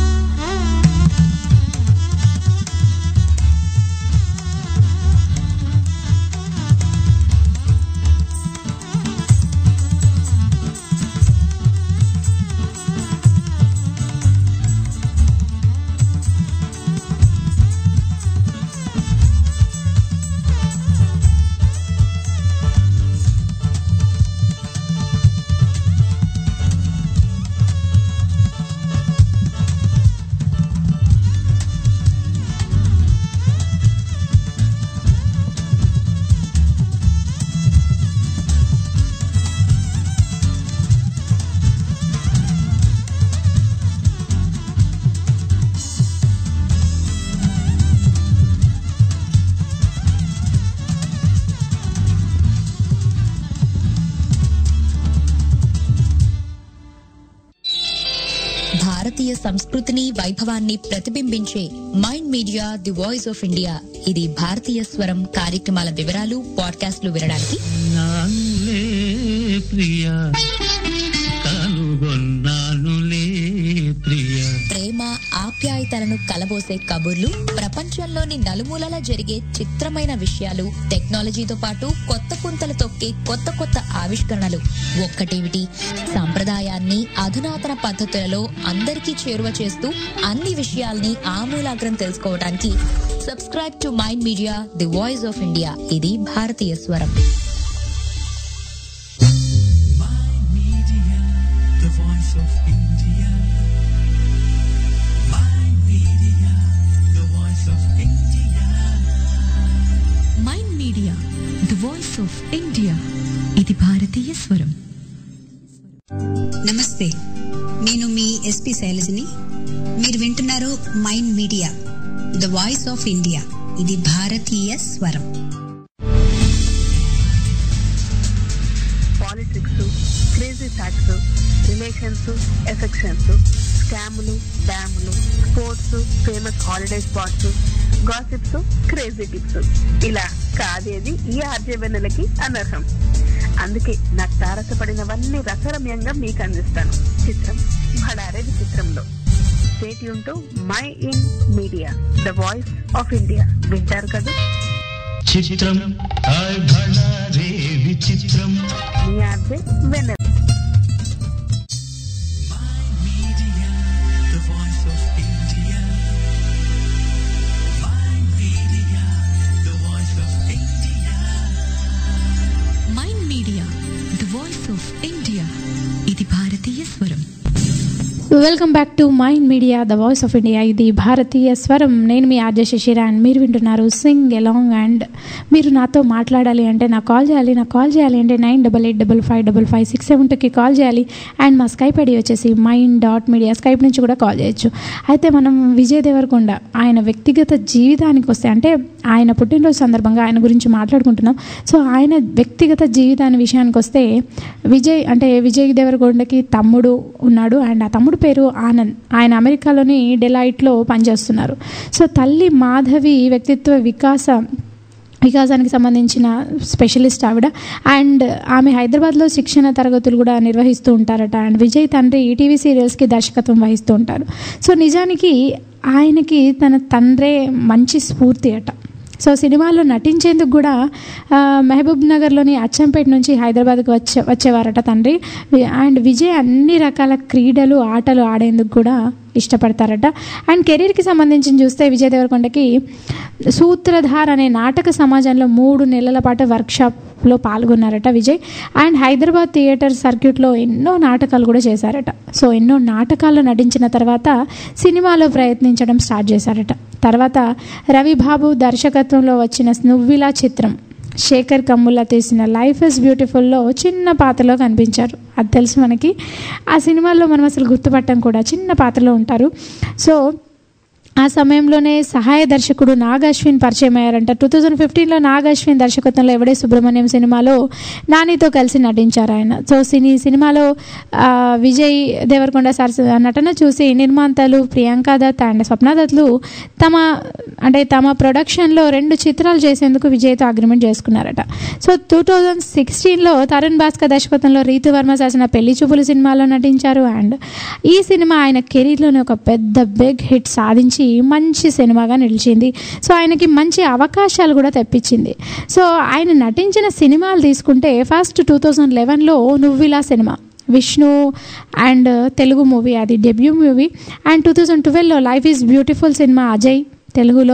భారతీయ సంస్కృతిని, వైభవాన్ని ప్రతిబింబించే mind media the voice of India. ఇది భారతీయ స్వరం కార్యక్రమాల వివరాలు, పాడ్కాస్ట్లు వినడానికి నానులే ప్రియా కనుగొన్నానులే ప్రియా ప్రేమ, ఆప్యాయత ఆప్యాయతలను కలబోసే కబుర్లు, ప్రపంచంలోని నలుమూలలా జరిగే చిత్రమైన విషయాలు, టెక్నాలజీతో పాటు కొత్త పుంతలు తొక్కే కొత్త కొత్త ఆవిష్కరణలు. ఒక్కటేమిటి, సంప్రదాయాన్ని అధునాతన పద్ధతులలో అందరికీ చేరువ చేస్తూ అన్ని విషయాల్ని ఆమూలాగ్రం తెలుసుకోవడానికి subscribe to mind media the voice of India. ఇది భారతీయ స్వరం. Mind media the voice of India. ఇది భారతీయ స్వరం. నమస్తే, నేను మీ ఎస్పి శైలజని. మీరు వింటున్నారు mind media the voice of India. ఇది భారతీయ స్వరం. Politics, crazy facts, relations, affections, స్కాములు, డ్యాములు, sports, famous holiday spots, gossips, crazy tips, ఇలా కాదేది ఈ ఆర్జవెన్నెలకి అనర్హం. అందుకే నాకు తారసపడినవన్నీ రసరమ్యంగా మీకు అందిస్తాను. చిత్రం భడారే విచిత్రంలో. Stay tune to mind media the voice of India. వింటారు కదా? చిత్రం విచిత్రం. మీ RJ Vennela. Mind media the voice of India. ఇది భారతీయ స్వరం. Welcome back to mind media the voice of India. ఇది భారతీయ స్వరం. నేను మీ ఆర్జే శశిరా అండ్ మీరు వింటున్నారు సింగ్ ఎలాంగ్. అండ్ మీరు నాతో మాట్లాడాలి అంటే నాకు కాల్ చేయాలి. నాకు కాల్ చేయాలి అంటే nine double eight double five double five six seven టూకి కాల్ చేయాలి. అండ్ మా స్కైప్ ఐడి వచ్చేసి మైండ్ డాట్ మీడియా. స్కైప్ నుంచి కూడా కాల్ చేయొచ్చు. అయితే మనం విజయ్ దేవరకొండ ఆయన వ్యక్తిగత జీవితానికి వస్తే, అంటే ఆయన పుట్టినరోజు సందర్భంగా ఆయన గురించి మాట్లాడుకుంటున్నాం. సో ఆయన వ్యక్తిగత జీవితాన్ని విషయానికి వస్తే, విజయ్ అంటే విజయ్ దేవరకొండకి తమ్ముడు ఉన్నాడు. అండ్ ఆ తమ్ముడు పేరు ఆనంద్. ఆయన అమెరికాలోని డెలాయిట్లో పనిచేస్తున్నారు. సో తల్లి మాధవి వ్యక్తిత్వ వికాస వికాసానికి సంబంధించిన స్పెషలిస్ట్ ఆవిడ. అండ్ ఆమె హైదరాబాద్లో శిక్షణ తరగతులు కూడా నిర్వహిస్తూ ఉంటారట. అండ్ విజయ్ తండ్రి ఈటీవీ సీరియల్స్కి దర్శకత్వం వహిస్తూ ఉంటారు. సో నిజానికి ఆయనకి తన తండ్రే మంచి స్ఫూర్తి అట. సో సినిమాల్లో నటించేందుకు కూడా మహబూబ్ నగర్లోని అచ్చంపేట నుంచి హైదరాబాద్కి వచ్చే వచ్చేవారట తండ్రి. అండ్ విజయ్ అన్ని రకాల క్రీడలు ఆటలు ఆడేందుకు కూడా ఇష్టపడతారట. అండ్ కెరీర్కి సంబంధించి చూస్తే విజయ్ దేవరకొండకి సూత్రధార్ అనే నాటక సమాజంలో మూడు నెలల పాటు వర్క్షాప్లో పాల్గొన్నారట విజయ్. అండ్ హైదరాబాద్ థియేటర్ సర్క్యూట్లో ఎన్నో నాటకాలు కూడా చేశారట. సో ఎన్నో నాటకాల్లో నటించిన తర్వాత సినిమాలో ప్రయత్నించడం స్టార్ట్ చేశారట. తర్వాత రవిబాబు దర్శకత్వంలో వచ్చిన నువ్విలా చిత్రం, శేఖర్ కమ్ముల్లా తీసిన లైఫ్ ఇస్ బ్యూటిఫుల్లో చిన్న పాత్రలో కనిపించారు. అది తెలుసు మనకి. ఆ సినిమాల్లో మనం అసలు గుర్తుపట్టం కూడా, చిన్న పాత్రలో ఉంటారు. సో ఆ సమయంలోనే సహాయ దర్శకుడు నాగ్ అశ్విన్ పరిచయం అయ్యారంట. టూ థౌజండ్ ఫిఫ్టీన్లో నాగ్ అశ్విన్ దర్శకత్వంలో ఎవడే సుబ్రహ్మణ్యం సినిమాలో నానితో కలిసి నటించారు ఆయన. సో సినీ సినిమాలో విజయ్ దేవరకొండ సార్ నటన చూసి నిర్మాతలు ప్రియాంక దత్ అండ్ స్వప్న దత్లు తమ అంటే తమ ప్రొడక్షన్లో రెండు చిత్రాలు చేసేందుకు విజయ్తో అగ్రిమెంట్ చేసుకున్నారట. సో టూ థౌజండ్ సిక్స్టీన్లో తరుణ్ భాస్కర్ దర్శకత్వంలో రీతు వర్మ చేసిన పెళ్లి చూపులు సినిమాలో నటించారు. అండ్ ఈ సినిమా ఆయన కెరీర్లోనే ఒక పెద్ద బిగ్ హిట్ సాధించి మంచి సినిమాగా నిలిచింది. సో ఆయనకి మంచి అవకాశాలు కూడా తెప్పించింది. సో ఆయన నటించిన సినిమాలు తీసుకుంటే ఫస్ట్ టూ థౌజండ్ లెవెన్లో Nuvvila cinema, Vishnu and Telugu movie, అది debut movie. And two thousand ట్వెల్వ్లో life is beautiful cinema Ajay తెలుగులో.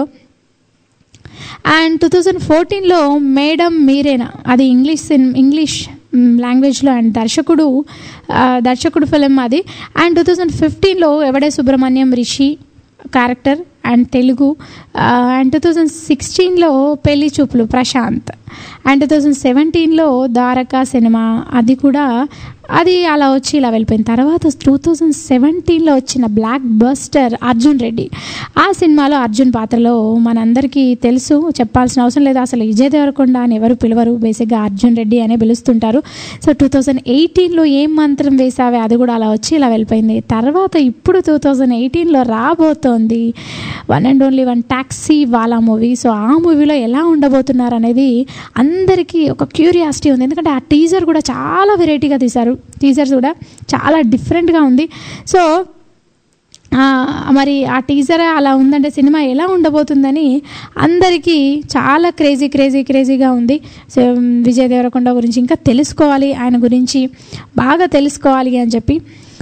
అండ్ టూ థౌజండ్ ఫోర్టీన్లో మేడం మీరేనా, అది ఇంగ్లీష్ సినిమా ఇంగ్లీష్ లాంగ్వేజ్లో. అండ్ దర్శకుడు దర్శకుడు ఫిలిం అది. అండ్ టూ థౌజండ్ ఫిఫ్టీన్లో Evade Subrahmanyam Rishi character and Telugu. And two thousand సిక్స్టీన్లో పెళ్లి చూపులు ప్రశాంత్. అండ్ టూ థౌజండ్ సెవెంటీన్లో ద్వారకా సినిమా, అది కూడా అది అలా వచ్చి ఇలా వెళ్ళిపోయింది. తర్వాత టూ థౌజండ్ సెవెంటీన్లో వచ్చిన బ్లాక్ బస్టర్ అర్జున్ రెడ్డి, ఆ సినిమాలో అర్జున్ పాత్రలో మనందరికీ తెలుసు, చెప్పాల్సిన అవసరం లేదు. అసలు విజయ్ దేవరకొండ అని ఎవరు పిలవరు, బేసిక్గా అర్జున్ రెడ్డి అనే పిలుస్తుంటారు. సో టూ థౌజండ్ ఎయిటీన్లో ఏం మంత్రం వేసావే, అది కూడా అలా వచ్చి ఇలా వెళ్ళిపోయింది. తర్వాత ఇప్పుడు టూ థౌజండ్ ఎయిటీన్లో రాబోతోంది one and only one taxi wala movie. So ఆ మూవీలో ఎలా ఉండబోతున్నారు అనేది అందరికీ ఒక క్యూరియాసిటీ ఉంది. ఎందుకంటే ఆ టీజర్ కూడా చాలా వెరైటీగా తీశారు. టీజర్స్ కూడా చాలా డిఫరెంట్గా ఉంది. సో మరి ఆ టీజర్ అలా ఉందంటే సినిమా ఎలా ఉండబోతుందని అందరికీ చాలా క్రేజీ క్రేజీ క్రేజీగా ఉంది. సో విజయ్ దేవరకొండ గురించి ఇంకా తెలుసుకోవాలి, ఆయన గురించి బాగా తెలుసుకోవాలి అని చెప్పి.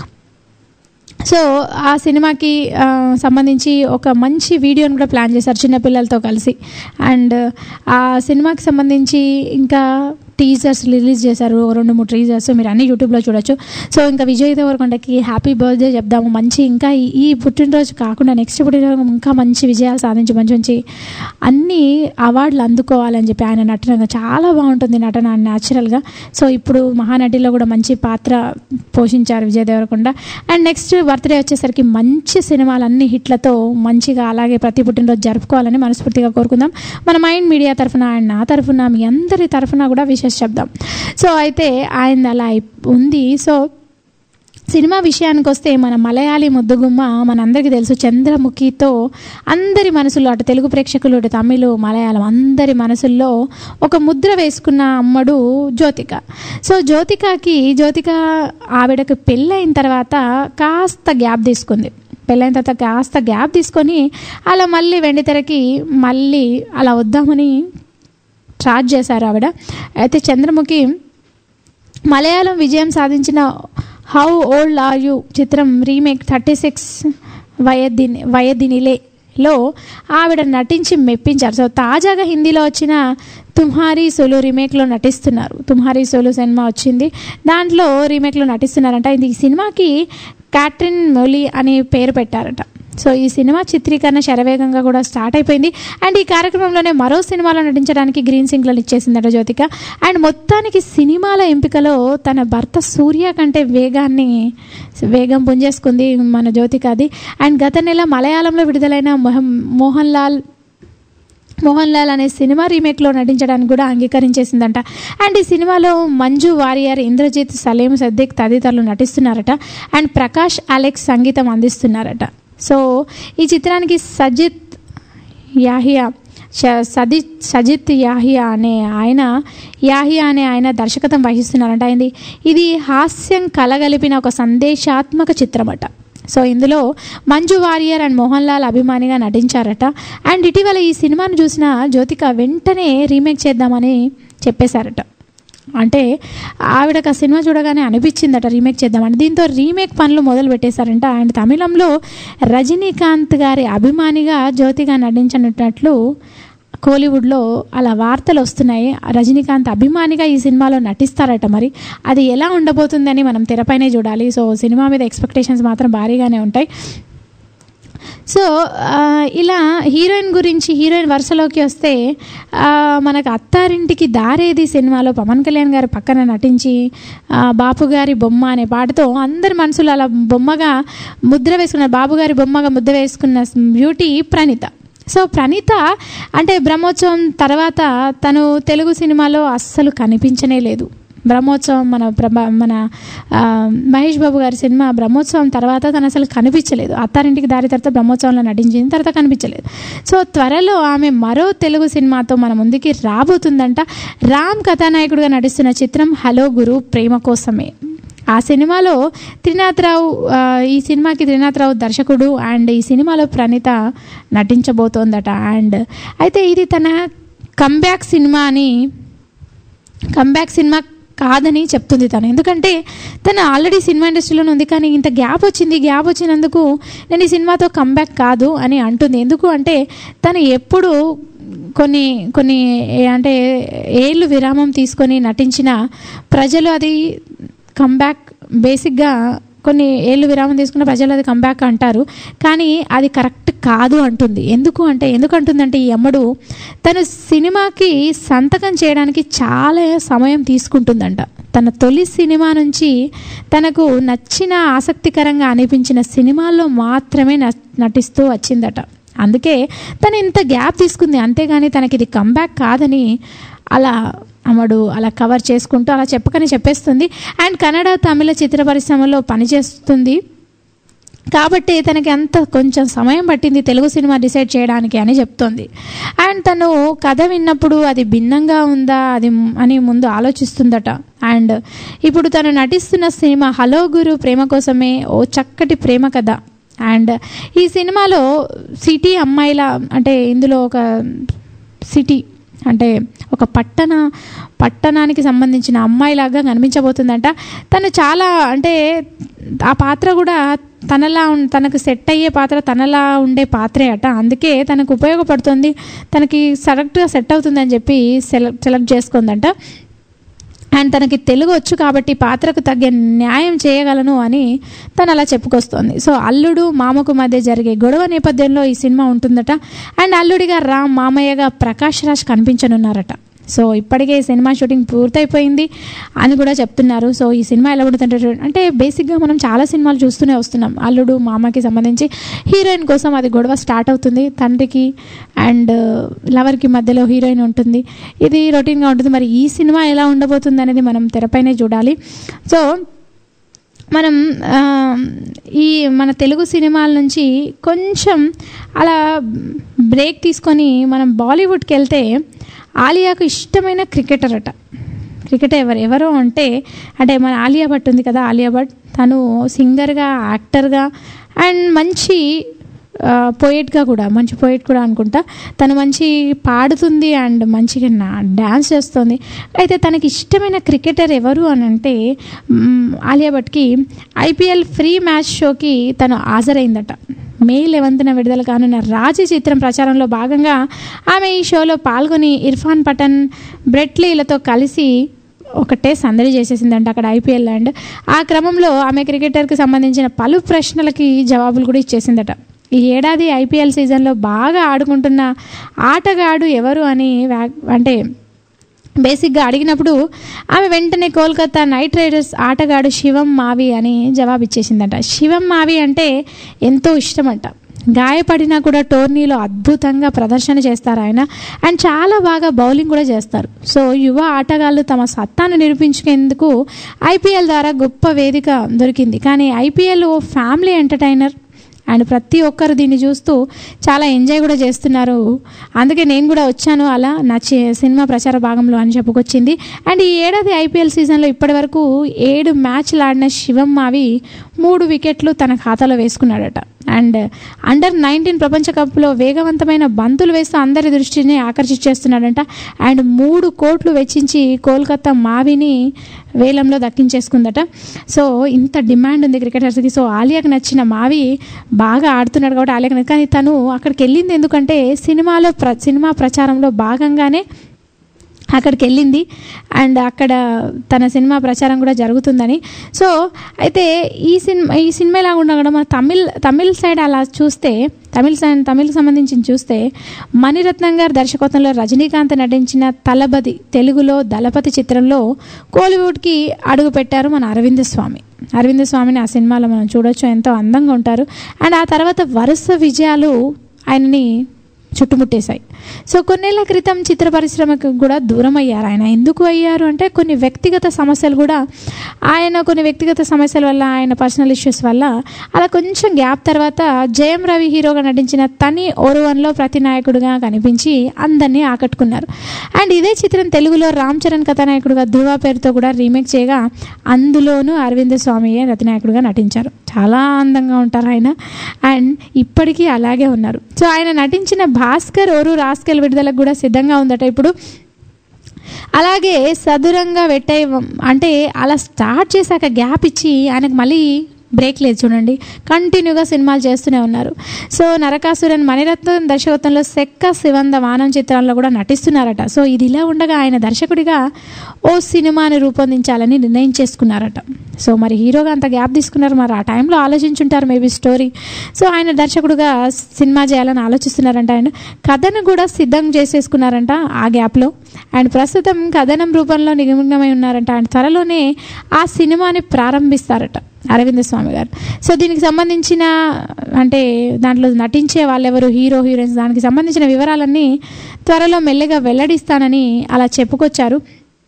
సో ఆ సినిమాకి సంబంధించి ఒక మంచి వీడియోని కూడా ప్లాన్ చేశారు చిన్నపిల్లలతో కలిసి. అండ్ ఆ సినిమాకి సంబంధించి ఇంకా టీజర్స్ రిలీజ్ చేశారు, రెండు మూడు టీజర్స్ మీరు అన్ని యూట్యూబ్లో చూడొచ్చు. సో ఇంకా విజయ్ దేవరకొండకి హ్యాపీ బర్త్డే చెప్దాము. మంచి ఇంకా ఈ పుట్టినరోజు కాకుండా నెక్స్ట్ పుట్టినరోజు ఇంకా మంచి విజయాలు సాధించి మంచి మంచి అన్ని అవార్డులు అందుకోవాలని చెప్పి. ఆయన నటన చాలా బాగుంటుంది, నటన న్యాచురల్గా. సో ఇప్పుడు మహానటిలో కూడా మంచి పాత్ర పోషించారు Vijay Deverakonda. And next birthday వచ్చేసరికి మంచి సినిమాలు అన్ని హిట్లతో మంచిగా అలాగే ప్రతి పుట్టినరోజు జరుపుకోవాలని మనస్ఫూర్తిగా కోరుకుందాం. మన మైండ్ మీడియా తరఫున అండ్ నా తరఫున మీ అందరి తరఫున కూడా విశేష చెప్దాం. సో అయితే ఆయన అలా ఉంది. సో సినిమా విషయానికి వస్తే మన మలయాళీ ముద్దుగుమ్మ మనందరికీ తెలుసు చంద్రముఖితో అందరి మనసుల్లో అటు తెలుగు ప్రేక్షకులు అటు తమిళ మలయాళం అందరి మనసుల్లో ఒక ముద్ర వేసుకున్న అమ్మడు జ్యోతిక. సో జ్యోతికకి జ్యోతిక ఆవిడకు పెళ్ళైన తర్వాత కాస్త గ్యాప్ తీసుకుంది. పెళ్ళైన తర్వాత కాస్త గ్యాప్ తీసుకొని అలా మళ్ళీ వెండితెరకి మళ్ళీ అలా వద్దామని స్టార్ట్ చేశారు ఆవిడ. అయితే చంద్రముఖి మలయాళం విజయం సాధించిన హౌ ఓల్డ్ ఆర్ యూ చిత్రం రీమేక్ థర్టీ సిక్స్ వయదిని వయదినిలేలో ఆవిడ నటించి మెప్పించారు. సో తాజాగా హిందీలో వచ్చిన తుమ్హారీ సోలు రీమేక్లో నటిస్తున్నారు. తుమ్హారీ సోలు సినిమా వచ్చింది, దాంట్లో రీమేక్లో నటిస్తున్నారంట. ఇది ఈ సినిమాకి క్యాట్రిన్ మోలీ అని పేరు పెట్టారట. సో ఈ సినిమా చిత్రీకరణ శరవేగంగా కూడా స్టార్ట్ అయిపోయింది. అండ్ ఈ కార్యక్రమంలోనే మరో సినిమాలో నటించడానికి గ్రీన్ సిగ్నల్ ఇచ్చేసిందట జ్యోతిక. అండ్ మొత్తానికి సినిమాల ఎంపికలో తన భర్త సూర్య కంటే వేగాన్ని వేగం పుంజేసుకుంది మన జ్యోతికది. అండ్ గత నెల మలయాళంలో విడుదలైన మోహన్ మోహన్ లాల్ మోహన్ లాల్ అనే సినిమా రీమేక్లో నటించడానికి కూడా అంగీకరించేసిందంట. అండ్ ఈ సినిమాలో మంజు వారియర్, ఇంద్రజిత్, సలీం సద్దీక్ తదితరులు నటిస్తున్నారట. అండ్ ప్రకాష్ అలెక్స్ సంగీతం అందిస్తున్నారట. సో ఈ చిత్రానికి సజిత్ యాహియా సజిత్ సజిత్ యాహియా అనే ఆయన యాహియా అనే ఆయన దర్శకత్వం వహిస్తున్నారంట. ఇది ఇది హాస్యం కలగలిపిన ఒక సందేశాత్మక చిత్రమట. సో ఇందులో మంజు వారియర్ అండ్ మోహన్ లాల్ అభిమానిగా నటించారట. అండ్ ఇటీవల ఈ సినిమాను చూసిన జ్యోతిక వెంటనే రీమేక్ చేద్దామని చెప్పేశారట. అంటే ఆవిడకి ఆ సినిమా చూడగానే అనిపించిందట రీమేక్ చేద్దామని. దీంతో రీమేక్ పనులు మొదలు పెట్టేశారంట. అండ్ తమిళంలో రజనీకాంత్ గారి అభిమానిగా జ్యోతిగా నటించనున్నట్లు కోలీవుడ్లో అలా వార్తలు వస్తున్నాయి. రజనీకాంత్ అభిమానిగా ఈ సినిమాలో నటిస్తారట. మరి అది ఎలా ఉండబోతుందని మనం తెరపైనే చూడాలి. సో సినిమా మీద ఎక్స్పెక్టేషన్స్ మాత్రం భారీగానే ఉంటాయి. సో ఇలా హీరోయిన్ గురించి హీరోయిన్ వరుసలోకి వస్తే మనకు అత్తారింటికి దారేది సినిమాలో పవన్ కళ్యాణ్ గారు పక్కన నటించి బాపు గారి బొమ్మ అనే పాటతో అందరి మనసులో అలా బొమ్మగా ముద్ర వేసుకున్న బాబు గారి బొమ్మగా ముద్ర వేసుకున్న బ్యూటీ ప్రణీత. సో ప్రణీత అంటే బ్రహ్మోత్సవం తర్వాత తను తెలుగు సినిమాలో అస్సలు కనిపించనే లేదు. బ్రహ్మోత్సవం మన ప్రభా మన మహేష్ బాబు గారి సినిమా బ్రహ్మోత్సవం తర్వాత తను అసలు కనిపించలేదు. అత్తారింటికి దారి తర్వాత బ్రహ్మోత్సవంలో నటించిన తర్వాత కనిపించలేదు. సో త్వరలో ఆమె మరో తెలుగు సినిమాతో మన ముందుకి రాబోతుందంట. రామ్ కథానాయకుడిగా నటిస్తున్న చిత్రం హలో గురు ప్రేమ కోసమే. ఆ సినిమాలో త్రినాథరావు ఈ సినిమాకి త్రినాథరావు దర్శకుడు. అండ్ ఈ సినిమాలో ప్రణీత నటించబోతోందట. అండ్ అయితే ఇది తన కంబ్యాక్ సినిమా అని కంబ్యాక్ సినిమా కాదని చెప్తుంది తను. ఎందుకంటే తను ఆల్రెడీ సినిమా ఇండస్ట్రీలోనే ఉంది, కానీ ఇంత గ్యాప్ వచ్చింది, గ్యాప్ వచ్చినందుకు నేను ఈ సినిమాతో కంబ్యాక్ కాదు అని అంటుంది. ఎందుకు అంటే తను ఎప్పుడు కొన్ని కొన్ని అంటే ఏళ్ళు విరామం తీసుకొని నటించిన ప్రజలు అది కంబ్యాక్ బేసిక్గా కొన్ని ఏళ్ళు విరామం తీసుకున్న ప్రజలు అది కంబ్యాక్ అంటారు, కానీ అది కరెక్ట్ కాదు అంటుంది. ఎందుకు అంటే ఎందుకు అంటుందంటే ఈ అమ్మడు తను సినిమాకి సంతకం చేయడానికి చాలా సమయం తీసుకుంటుందంట. తన తొలి సినిమా నుంచి తనకు నచ్చిన ఆసక్తికరంగా అనిపించిన సినిమాల్లో మాత్రమే నటిస్తూ వచ్చిందట. అందుకే తను ఇంత గ్యాప్ తీసుకుంది. అంతేగాని తనకి ఇది కంబ్యాక్ కాదని అలా అమ్మడు అలా కవర్ చేసుకుంటూ అలా చెప్పకని చెప్పేస్తుంది. అండ్ కన్నడ తమిళ చిత్ర పరిశ్రమలో పనిచేస్తుంది కాబట్టి తనకి అంత కొంచెం సమయం పట్టింది తెలుగు సినిమా డిసైడ్ చేయడానికి అని చెప్తోంది. అండ్ తను కథ విన్నప్పుడు అది భిన్నంగా ఉందా అది అని ముందు ఆలోచిస్తుందట. అండ్ ఇప్పుడు తను నటిస్తున్న సినిమా హలో గురు ప్రేమ కోసమే ఓ చక్కటి ప్రేమ కథ. అండ్ ఈ సినిమాలో సిటీ అమ్మాయిల అంటే ఇందులో ఒక సిటీ అంటే ఒక పట్టణ పట్టణానికి సంబంధించిన అమ్మాయిలాగా కనిపించబోతుందంట. తను చాలా అంటే ఆ పాత్ర కూడా తనలా తనకు సెట్ అయ్యే పాత్ర తనలా ఉండే పాత్రే అట. అందుకే తనకు ఉపయోగపడుతుంది, తనకి కరెక్ట్గా సెట్ అవుతుందని చెప్పి సెలెక్ట్ సెలెక్ట్ చేసుకుందంట. అండ్ తనకి తెలుగు వచ్చు కాబట్టి పాత్రకు తగ్గ న్యాయం చేయగలను అని తను అలా చెప్పుకొస్తోంది. సో అల్లుడు మామకు మధ్య జరిగే గొడవ నేపథ్యంలో ఈ సినిమా ఉంటుందట. అండ్ అల్లుడిగా రామ్, మామయ్యగా ప్రకాష్ రాజ్ కనిపించనున్నారట. సో ఇప్పటికే ఈ సినిమా షూటింగ్ పూర్తయిపోయింది అని కూడా చెప్తున్నారు. సో ఈ సినిమా ఎలా ఉంటుందంటే అంటే బేసిక్గా మనం చాలా సినిమాలు చూస్తూనే వస్తున్నాం. అల్లుడు మామకి సంబంధించి హీరోయిన్ కోసం అది గొడవ స్టార్ట్ అవుతుంది, తండ్రికి అండ్ లవర్కి మధ్యలో హీరోయిన్ ఉంటుంది, ఇది రొటీన్గా ఉంటుంది. మరి ఈ సినిమా ఎలా ఉండబోతుంది అనేది మనం తెరపైనే చూడాలి. సో మనం ఈ మన తెలుగు సినిమాల నుంచి కొంచెం అలా బ్రేక్ తీసుకొని మనం బాలీవుడ్కి వెళ్తే ఆలియాకు ఇష్టమైన క్రికెటర్ అట. క్రికెటర్ ఎవరు ఎవరో అంటే అంటే మన ఆలియా భట్ ఉంది కదా, ఆలియా భట్ తను సింగర్గా, యాక్టర్గా అండ్ మంచి పోయిట్గా కూడా, మంచి పోయిట్ కూడా అనుకుంటా. తను మంచి పాడుతుంది అండ్ మంచిగా డ్యాన్స్ చేస్తుంది. అయితే తనకి ఇష్టమైన క్రికెటర్ ఎవరు అని అంటే ఆలియా భట్కి ఐపీఎల్ ఫ్రీ మ్యాచ్ షోకి తను హాజరైందట. మే లెవెన్త్న విడుదల కానున్న రాజీ చిత్రం ప్రచారంలో భాగంగా ఆమె ఈ షోలో పాల్గొని ఇర్ఫాన్ పఠాన్, బ్రెట్లీలతో కలిసి ఒకటే సందడి చేసేసిందంట అక్కడ ఐపీఎల్. అండ్ ఆ క్రమంలో ఆమె క్రికెటర్కి సంబంధించిన పలు ప్రశ్నలకి జవాబులు కూడా ఇచ్చేసిందట. ఈ ఏడాది ఐపీఎల్ సీజన్లో బాగా ఆడుకుంటున్న ఆటగాడు ఎవరు అని అంటే బేసిక్గా అడిగినప్పుడు ఆమె వెంటనే కోల్కతా నైట్ రైడర్స్ ఆటగాడు శివం మావి అని జవాబిచ్చేసిందట. శివం మావి అంటే ఎంతో ఇష్టమంట. గాయపడినా కూడా టోర్నీలో అద్భుతంగా ప్రదర్శన చేస్తారు ఆయన. అండ్ చాలా బాగా బౌలింగ్ కూడా చేస్తారు. సో యువ ఆటగాళ్ళు తమ సత్తాను నిరూపించుకేందుకు ఐపీఎల్ ద్వారా గొప్ప వేదిక దొరికింది. కానీ ఐపీఎల్ ఓ ఫ్యామిలీ ఎంటర్టైనర్ అండ్ ప్రతి ఒక్కరు దీన్ని చూస్తూ చాలా ఎంజాయ్ కూడా చేస్తున్నారు. అందుకే నేను కూడా వచ్చాను అలా నా సినిమా ప్రచార భాగంలో అని చెప్పుకొచ్చింది. అండ్ ఈ ఏడాది ఐపీఎల్ సీజన్లో ఇప్పటి వరకు ఏడు మ్యాచ్లు ఆడిన శివం మావి మూడు వికెట్లు తన ఖాతాలో వేసుకున్నాడట. అండ్ అండర్ నైన్టీన్ ప్రపంచ కప్లో వేగవంతమైన బంతులు వేస్తూ అందరి దృష్టిని ఆకర్షించేస్తున్నాడంట. అండ్ మూడు కోట్లు వెచ్చించి కోల్కతా మావిని వేలంలో దక్కించేసుకుందట. సో ఇంత డిమాండ్ ఉంది క్రికెటర్స్కి. సో ఆలియాకి నచ్చిన మావి బాగా ఆడుతున్నాడు కాబట్టి ఆలియాకి, కానీ తను అక్కడికి వెళ్ళింది ఎందుకంటే సినిమాలో ప్ర సినిమా ప్రచారంలో భాగంగానే అక్కడికి వెళ్ళింది. అండ్ అక్కడ తన సినిమా ప్రచారం కూడా జరుగుతుందని. సో అయితే ఈ సినిమా ఈ సినిమా ఎలా ఉన్నా కూడా మన తమిళ్ తమిళ్ సైడ్ అలా చూస్తే తమిళ సైడ్ తమిళకి సంబంధించి చూస్తే మణిరత్నం గారి దర్శకత్వంలో రజనీకాంత్ నటించిన తలబది తెలుగులో దళపతి చిత్రంలో కోలీవుడ్కి అడుగు పెట్టారు మన అరవింద స్వామి. అరవింద స్వామిని ఆ సినిమాలో మనం చూడొచ్చు, ఎంతో అందంగా ఉంటారు. అండ్ ఆ తర్వాత వరుస విజయాలు ఆయనని చుట్టుముట్టేశాయి. సో కొన్నేళ్ల క్రితం చిత్ర పరిశ్రమకు కూడా దూరం అయ్యారు ఆయన. ఎందుకు అయ్యారు అంటే కొన్ని వ్యక్తిగత సమస్యలు కూడా ఆయన కొన్ని వ్యక్తిగత సమస్యల వల్ల, ఆయన పర్సనల్ ఇష్యూస్ వల్ల అలా కొంచెం గ్యాప్ తర్వాత జయం రవి హీరోగా నటించిన తని ఓరువన్లో ప్రతినాయకుడిగా కనిపించి అందరినీ ఆకట్టుకున్నారు. అండ్ ఇదే చిత్రం తెలుగులో రామ్ చరణ్ కథానాయకుడిగా ధృవ పేరుతో కూడా రీమేక్ చేయగా అందులోనూ అరవింద స్వామియే రతినాయకుడిగా నటించారు. చాలా అందంగా ఉంటారు ఆయన అండ్ ఇప్పటికీ అలాగే ఉన్నారు. సో ఆయన నటించిన భాస్కర్ ఓరు రాస్కెల్ విడుదలకు కూడా సిద్ధంగా ఉందట ఇప్పుడు. అలాగే సదురంగా వెట్టై అంటే అలా స్టార్ట్ చేశాక గ్యాప్ ఇచ్చి ఆయనకు మళ్ళీ బ్రేక్ లేదు చూడండి, కంటిన్యూగా సినిమాలు చేస్తూనే ఉన్నారు. సో నరకాసురన్ మణిరత్నం దర్శకత్వంలో సెక్క శివంద వానం చిత్రాల్లో కూడా నటిస్తున్నారట. సో ఇది ఇలా ఉండగా ఆయన దర్శకుడిగా ఓ సినిమాని రూపొందించాలని నిర్ణయం చేసుకున్నారట. సో మరి హీరోగా అంత గ్యాప్ తీసుకున్నారు, మరి ఆ టైంలో ఆలోచించుంటారు మేబీ స్టోరీ. సో ఆయన దర్శకుడిగా సినిమా చేయాలని ఆలోచిస్తున్నారంట. అండ్ కథను కూడా సిద్ధం చేసేసుకున్నారంట ఆ గ్యాప్లో. అండ్ ప్రస్తుతం కథనం రూపంలో నిమగ్నమై ఉన్నారంట. అండ్ త్వరలోనే ఆ సినిమాని ప్రారంభిస్తారట అరవింద స్వామి గారు. సో దీనికి సంబంధించిన అంటే దాంట్లో నటించే వాళ్ళెవరు, హీరో హీరోయిన్స్, దానికి సంబంధించిన వివరాలన్నీ త్వరలో మెల్లగా వెల్లడిస్తానని అలా చెప్పుకొచ్చారు.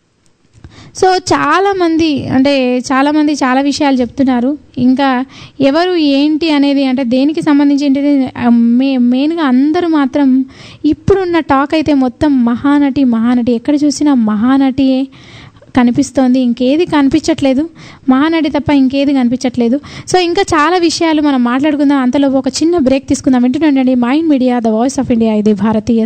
సో చాలామంది అంటే చాలామంది చాలా విషయాలు చెప్తున్నారు. ఇంకా ఎవరు ఏంటి అనేది అంటే దేనికి సంబంధించి ఏంటి మే మెయిన్గా అందరూ మాత్రం ఇప్పుడున్న టాక్ అయితే మొత్తం మహానటి మహానటి ఎక్కడ చూసినా మహానటియే కనిపిస్తోంది, ఇంకేది కనిపించట్లేదు, మహానటి తప్ప ఇంకేది కనిపించట్లేదు. సో ఇంకా చాలా విషయాలు మనం మాట్లాడుకుందాం. అంతలో ఒక చిన్న బ్రేక్ తీసుకుందాం. వింటుండండి mind media the voice of India, ఇది భారతీయ.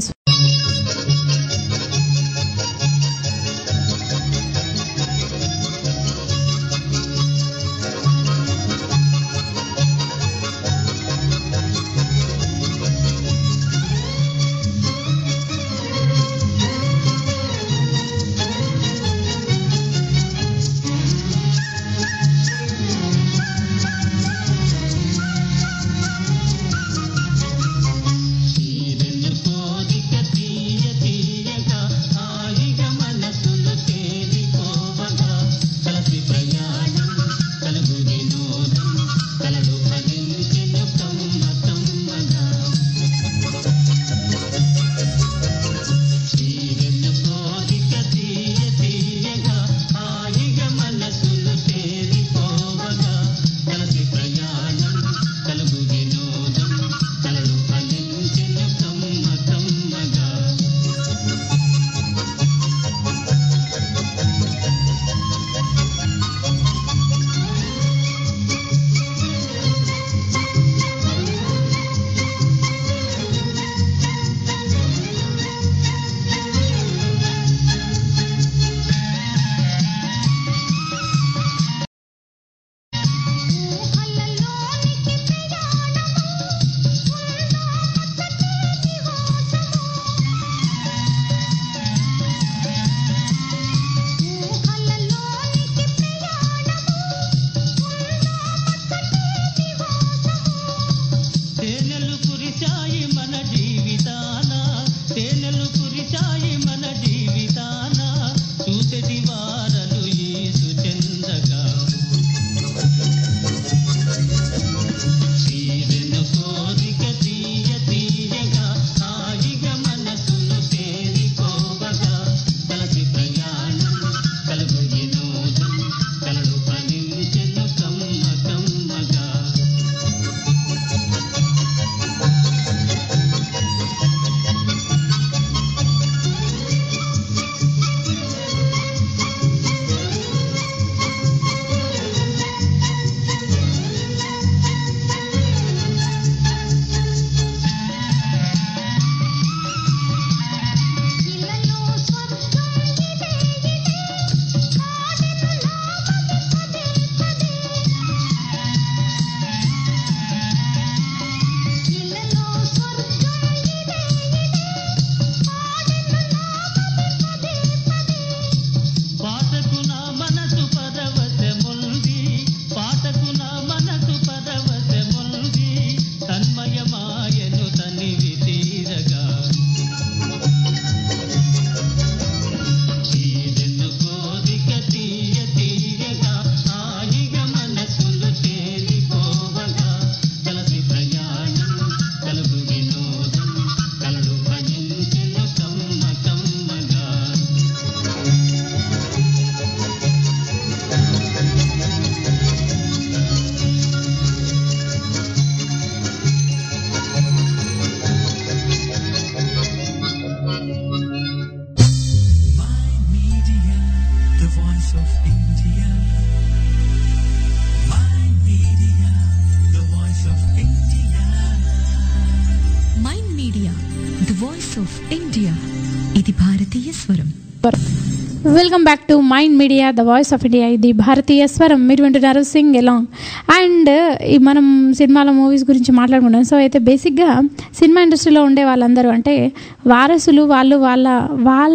Welcome back to mind media the voice of India, ఇది భారతీయ స్వరం. మీరు వింటున్నారు సింగ్ ఎలాంగ్. అండ్ ఈ మనం సినిమాల మూవీస్ గురించి మాట్లాడుకుంటాం. సో అయితే బేసిక్గా సినిమా ఇండస్ట్రీలో ఉండే వాళ్ళందరూ అంటే వారసులు, వాళ్ళు వాళ్ళ వాళ్ళ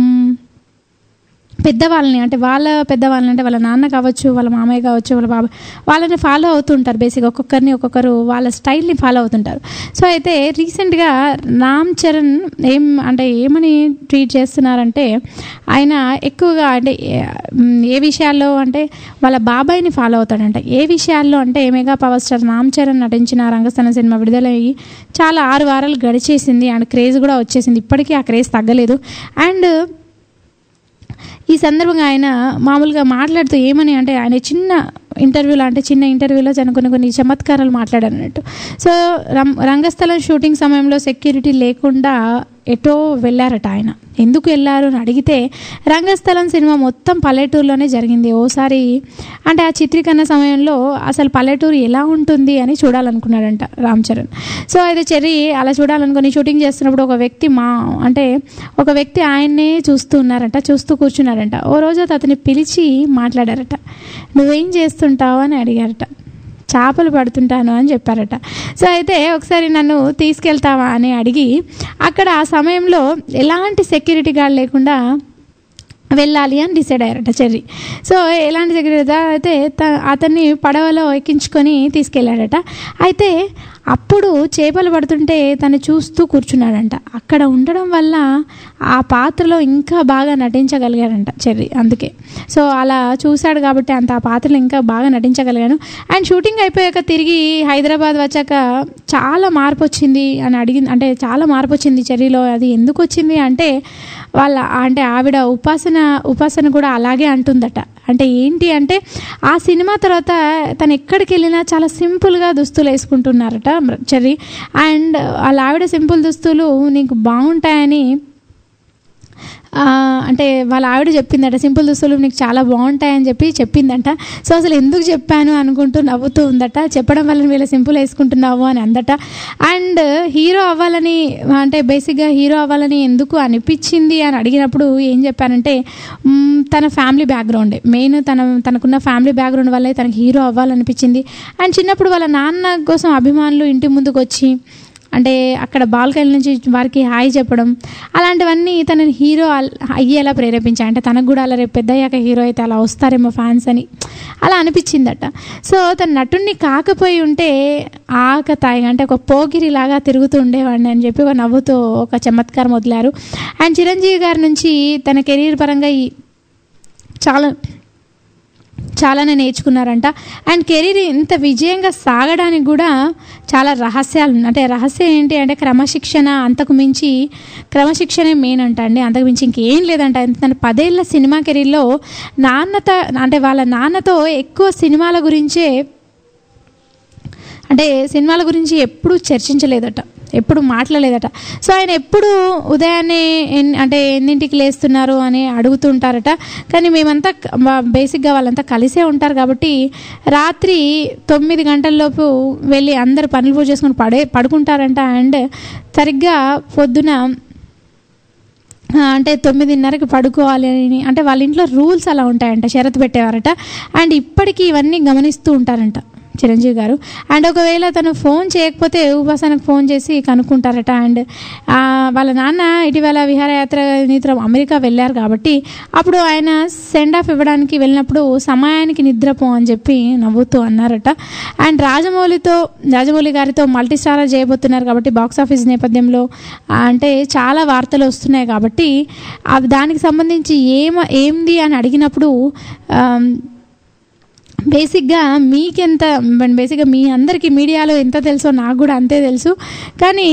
పెద్దవాళ్ళని అంటే వాళ్ళ పెద్దవాళ్ళని అంటే వాళ్ళ నాన్న కావచ్చు, వాళ్ళ మామయ్య కావచ్చు, వాళ్ళ బాబాయ్ వాళ్ళని ఫాలో అవుతుంటారు. బేసిక్గా ఒక్కొక్కరిని ఒక్కొక్కరు వాళ్ళ స్టైల్ని ఫాలో అవుతుంటారు. సో అయితే రీసెంట్గా రామ్ చరణ్ ఏం అంటే ఏమని ట్వీట్ చేస్తున్నారంటే ఆయన ఎక్కువగా అంటే ఏ విషయాల్లో అంటే వాళ్ళ బాబాయ్ని ఫాలో అవుతాడంట. ఏ విషయాల్లో అంటే mega power star Ram Charan నటించిన రంగస్థలం సినిమా విడుదలయ్యి చాలా ఆరు వారాలు గడిచేసింది అండ్ క్రేజ్ కూడా వచ్చేసింది. ఇప్పటికీ ఆ క్రేజ్ తగ్గలేదు. అండ్ ఈ సందర్భంగా ఆయన మామూలుగా మాట్లాడుతూ ఏమని అంటే ఆయన చిన్న ఇంటర్వ్యూలో అంటే చిన్న ఇంటర్వ్యూలో తను కొన్ని కొన్ని చమత్కారాలు మాట్లాడారన్నట్టు. సో రంగస్థలం షూటింగ్ సమయంలో సెక్యూరిటీ లేకుండా ఎటో వెళ్ళారట ఆయన. ఎందుకు వెళ్ళారు అని అడిగితే రంగస్థలం సినిమా మొత్తం పల్లెటూరులోనే జరిగింది. ఓసారి అంటే ఆ చిత్రీకరణ సమయంలో అసలు పల్లెటూరు ఎలా ఉంటుంది అని చూడాలనుకున్నాడంట రామ్ చరణ్. సో అయితే చెర్రీ అలా చూడాలనుకుని షూటింగ్ చేస్తున్నప్పుడు ఒక వ్యక్తి మా అంటే ఒక వ్యక్తి ఆయన్నే చూస్తూ ఉన్నారంట, చూస్తూ కూర్చున్నారంట. ఓ రోజు అతన్ని పిలిచి మాట్లాడారట. నువ్వేం చేస్తుంటావు అని అడిగారట. చేపలు పడుతుంటాను అని చెప్పారట. సో అయితే ఒకసారి నన్ను తీసుకెళ్తావా అని అడిగి అక్కడ ఆ సమయంలో ఎలాంటి సెక్యూరిటీ గార్డ్ లేకుండా వెళ్ళాలి అని డిసైడ్ అయ్యారట చెర్రీ. సో ఎలాంటి సెక్యూరిటీ అయితే అతన్ని పడవలో ఎక్కించుకొని తీసుకెళ్ళాడట. అయితే అప్పుడు చేపలు పడుతుంటే తను చూస్తూ కూర్చున్నాడంట. అక్కడ ఉండడం వల్ల ఆ పాత్రలో ఇంకా బాగా నటించగలిగాడంట చెర్రీ. అందుకే సో అలా చూశాడు కాబట్టి అంత ఆ పాత్రలో ఇంకా బాగా నటించగలిగాను. అండ్ షూటింగ్ అయిపోయాక తిరిగి హైదరాబాద్ వచ్చాక చాలా మార్పు వచ్చింది అని అడిగింది. అంటే చాలా మార్పు వచ్చింది చెర్రీలో. అది ఎందుకు వచ్చింది అంటే వాళ్ళ అంటే ఆవిడ ఉపాసన ఉపాసన కూడా అలాగే అంటుందట. అంటే ఏంటి అంటే ఆ సినిమా తర్వాత తను ఎక్కడికి వెళ్ళినా చాలా సింపుల్గా దుస్తులు వేసుకుంటున్నారట చెర్రీ. అండ్ వాళ్ళ ఆవిడ సింపుల్ దుస్తులు నీకు బాగుంటాయని అంటే వాళ్ళ ఆవిడ చెప్పిందట. సింపుల్ దుస్తులు నీకు చాలా బాగుంటాయని చెప్పి చెప్పిందంట. సో అసలు ఎందుకు చెప్పాను అనుకుంటూ నవ్వుతూ ఉందట. చెప్పడం వల్ల వీళ్ళ సింపుల్ వేసుకుంటున్నావు అని అందట. అండ్ హీరో అవ్వాలని అంటే బేసిక్గా హీరో అవ్వాలని ఎందుకు అనిపించింది అని అడిగినప్పుడు ఏం చెప్పానంటే తన ఫ్యామిలీ బ్యాక్గ్రౌండే మెయిన్. తన తనకున్న ఫ్యామిలీ బ్యాక్గ్రౌండ్ వల్లే తనకి హీరో అవ్వాలనిపించింది. అండ్ చిన్నప్పుడు వాళ్ళ నాన్న కోసం అభిమానులు ఇంటి ముందుకు వచ్చి అంటే అక్కడ బాల్కనీ నుంచి వారికి హాయ్ చెప్పడం అలాంటివన్నీ తనని హీరో అయ్యేలా ప్రేరేపించాయి. అంటే తనకు కూడా అలా రేపు పెద్ద అయ్యాక హీరో అయితే అలా వస్తారేమో ఫ్యాన్స్ అని అలా అనిపించిందట. సో తన నటుడిని కాకపోయి ఉంటే ఆకతాయి అంటే ఒక పోగిరిలాగా తిరుగుతూ ఉండేవాడిని అని చెప్పి ఒక నవ్వుతూ ఒక చమత్కారం వదిలారు. అండ్ చిరంజీవి గారి నుంచి తన కెరీర్ పరంగా చాలా చాలానే నేర్చుకున్నారంట. అండ్ కెరీర్ ఇంత విజయంగా సాగడానికి కూడా చాలా రహస్యాలు అంటే రహస్యం ఏంటి అంటే క్రమశిక్షణ, అంతకు మించి క్రమశిక్షణే మెయిన్ అంట అండి. అంతకు మించి ఇంకేం లేదంట. తన పదేళ్ల సినిమా కెరీర్లో నాన్నతో అంటే వాళ్ళ నాన్నతో ఎక్కువ సినిమాల గురించే అంటే సినిమాల గురించి ఎప్పుడూ చర్చించలేదట, ఎప్పుడు మాట్లాడలేదట. సో ఆయన ఎప్పుడు ఉదయాన్నే అంటే ఎన్నింటికి లేస్తున్నారు అని అడుగుతుంటారట. కానీ మేమంతా బేసిక్గా వాళ్ళంతా కలిసే ఉంటారు కాబట్టి రాత్రి తొమ్మిది గంటలలోపు వెళ్ళి అందరు పనులు పూజ చేసుకొని పడే పడుకుంటారంట. అండ్ సరిగ్గా పొద్దున అంటే తొమ్మిదిన్నరకి పడుకోవాలి అని అంటే వాళ్ళ ఇంట్లో రూల్స్ అలా ఉంటాయంట, షరతు పెట్టేవారట. అండ్ ఇప్పటికీ ఇవన్నీ గమనిస్తూ ఉంటారంట చిరంజీవి గారు. అండ్ ఒకవేళ తను ఫోన్ చేయకపోతే ఉపాసనకు ఫోన్ చేసి కనుక్కుంటారట. అండ్ వాళ్ళ నాన్న ఇటీవల విహారయాత్ర నిమిత్తం అమెరికా వెళ్ళారు కాబట్టి అప్పుడు ఆయన సెండ్ ఆఫ్ ఇవ్వడానికి వెళ్ళినప్పుడు సమయానికి నిద్రపో అని చెప్పి నవ్వుతూ అన్నారట. అండ్ రాజమౌళితో రాజమౌళి గారితో మల్టీ స్టారర్ చేయబోతున్నారు కాబట్టి బాక్స్ ఆఫీస్ నేపథ్యంలో అంటే చాలా వార్తలు వస్తున్నాయి కాబట్టి దానికి సంబంధించి ఏమ ఏంది అని అడిగినప్పుడు బేసిక్గా మీకెంత బేసిక్గా మీ అందరికీ మీడియాలో ఎంత తెలుసో నాకు కూడా అంతే తెలుసు. కానీ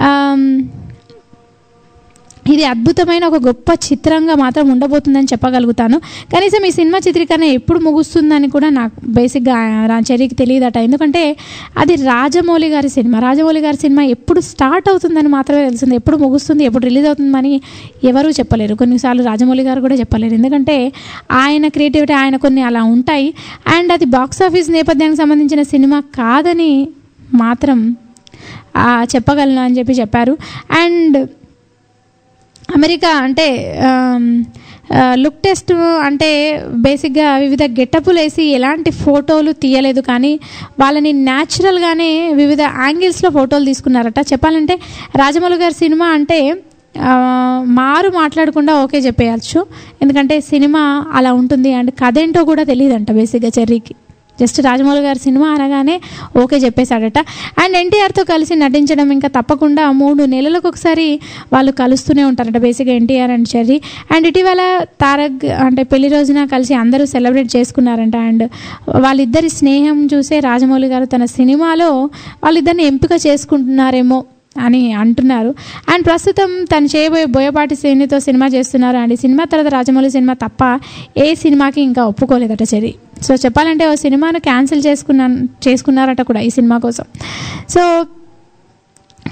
ఇది అద్భుతమైన ఒక గొప్ప చిత్రంగా మాత్రం ఉండబోతుందని చెప్పగలుగుతాను. కనీసం ఈ సినిమా చిత్రీకరణ ఎప్పుడు ముగుస్తుందని కూడా నాకు బేసిక్గా చెర్రీకి తెలియదట. ఎందుకంటే అది రాజమౌళి గారి సినిమా. రాజమౌళి గారి సినిమా ఎప్పుడు స్టార్ట్ అవుతుందని మాత్రమే తెలుస్తుంది. ఎప్పుడు ముగుస్తుంది, ఎప్పుడు రిలీజ్ అవుతుందని ఎవరూ చెప్పలేరు. కొన్నిసార్లు రాజమౌళి గారు కూడా చెప్పలేరు. ఎందుకంటే ఆయన క్రియేటివిటీ ఆయన కొన్ని అలా ఉంటాయి. అండ్ అది బాక్స్ ఆఫీస్ నేపథ్యానికి సంబంధించిన సినిమా కాదని మాత్రం చెప్పగలను అని చెప్పి చెప్పారు. అండ్ అమెరికా అంటే లుక్ టెస్ట్ అంటే బేసిక్గా వివిధ గెటప్పులు వేసి ఎలాంటి ఫోటోలు తీయలేదు, కానీ వాళ్ళని న్యాచురల్గానే వివిధ యాంగిల్స్లో ఫోటోలు తీసుకున్నారట. చెప్పాలంటే రాజమౌళి గారి సినిమా అంటే మారు మాట్లాడకుండా ఓకే చెప్పేయచ్చు. ఎందుకంటే సినిమా అలా ఉంటుంది. అండ్ కథ ఏంటో కూడా తెలియదంట బేసిక్గా చెర్రీకి. జస్ట్ రాజమౌళి గారి సినిమా అనగానే ఓకే చెప్పేశాడట. అండ్ ఎన్టీఆర్తో కలిసి నటించడం ఇంకా తప్పకుండా మూడు నెలలకు ఒకసారి వాళ్ళు కలుస్తూనే ఉంటారట బేసిక్గా ఎన్టీఆర్ అండ్ చెర్రీ. అండ్ ఇటీవల తారక్ అంటే పెళ్లి రోజున కలిసి అందరూ సెలబ్రేట్ చేసుకున్నారంట. అండ్ వాళ్ళిద్దరి స్నేహం చూసే రాజమౌళి గారు తన సినిమాలో వాళ్ళిద్దరిని ఎంపిక చేసుకుంటున్నారేమో అని అంటున్నారు. అండ్ ప్రస్తుతం తను చేయబోయే బోయపాటి శ్రేణితో సినిమా చేస్తున్నారు. అండ్ ఈ సినిమా తర్వాత రాజమౌళి సినిమా తప్ప ఏ సినిమాకి ఇంకా ఒప్పుకోలేదట చెర్రీ. సో చెప్పాలంటే ఓ సినిమాను క్యాన్సిల్ చేసుకున్నా చేసుకున్నారట కూడా ఈ సినిమా కోసం. సో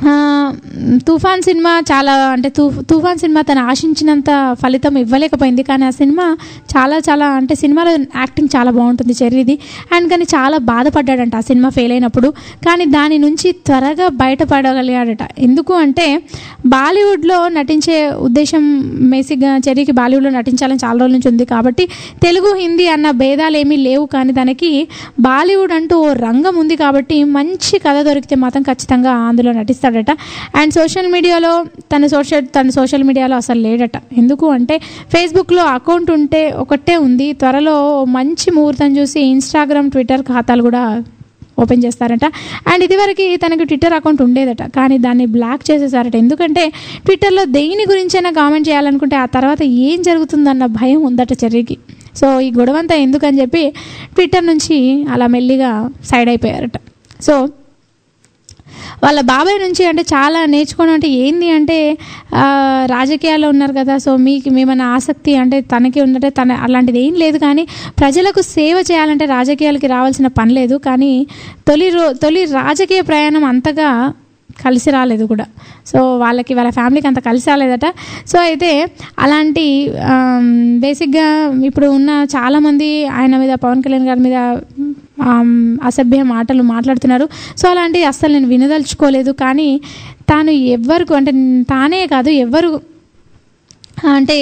తుఫాన్ సినిమా చాలా అంటే తూ తుఫాన్ సినిమా తను ఆశించినంత ఫలితం ఇవ్వలేకపోయింది. కానీ ఆ సినిమా చాలా చాలా అంటే సినిమాలో యాక్టింగ్ చాలా బాగుంటుంది చెర్రీది. అండ్ కానీ చాలా బాధపడ్డాడంట ఆ సినిమా ఫెయిల్ అయినప్పుడు. కానీ దాని నుంచి త్వరగా బయటపడగలిగాడట. ఎందుకు అంటే బాలీవుడ్లో నటించే ఉద్దేశం బేసిక్గా చెర్రీకి బాలీవుడ్లో నటించాలని చాలా రోజుల నుంచి ఉంది కాబట్టి తెలుగు హిందీ అన్న భేదాలు ఏమీ లేవు. కానీ తనకి బాలీవుడ్ అంటూ ఓ రంగం ఉంది కాబట్టి మంచి కథ దొరికితే మాత్రం ఖచ్చితంగా అందులో నటిస్తాడట. అండ్ సోషల్ మీడియాలో తన సోషల్ తన సోషల్ మీడియాలో అసలు లేడట. ఎందుకు అంటే ఫేస్బుక్లో అకౌంట్ ఉంటే ఒకటే ఉంది. త్వరలో మంచి ముహూర్తం చూసి ఇన్స్టాగ్రామ్ ట్విట్టర్ ఖాతాలు కూడా ఓపెన్ చేస్తారట. అండ్ ఇదివరకు తనకు ట్విట్టర్ అకౌంట్ ఉండేదట, కానీ దాన్ని బ్లాక్ చేసేసారట. ఎందుకంటే ట్విట్టర్లో దేని గురించైనా కామెంట్ చేయాలనుకుంటే ఆ తర్వాత ఏం జరుగుతుందన్న భయం ఉందట చెర్రీకి. సో ఈ గొడవంతా ఎందుకని చెప్పి ట్విట్టర్ నుంచి అలా మెల్లిగా సైడ్ అయిపోయారట. సో వాళ్ళ బాబాయ్ నుంచి అంటే చాలా నేర్చుకోవడం అంటే ఏంది అంటే రాజకీయాల్లో ఉన్నారు కదా, సో మీకు మేమన్నా ఆసక్తి అంటే తనకి ఉందంటే తన అలాంటిది ఏం లేదు. కానీ ప్రజలకు సేవ చేయాలంటే రాజకీయాలకి రావాల్సిన పని లేదు. కానీ తొలి రో తొలి రాజకీయ ప్రయాణం అంతగా కలిసి రాలేదు కూడా. సో వాళ్ళకి వాళ్ళ ఫ్యామిలీకి అంత కలిసి రాలేదట. సో అయితే అలాంటి బేసిక్గా ఇప్పుడు ఉన్న చాలామంది ఆయన మీద పవన్ కళ్యాణ్ గారి మీద అసభ్య మాటలు మాట్లాడుతున్నారు. సో అలాంటివి అస్సలు నేను వినదలుచుకోలేదు. కానీ తాను ఎవరికి అంటే తానే కాదు ఎవరు అంటే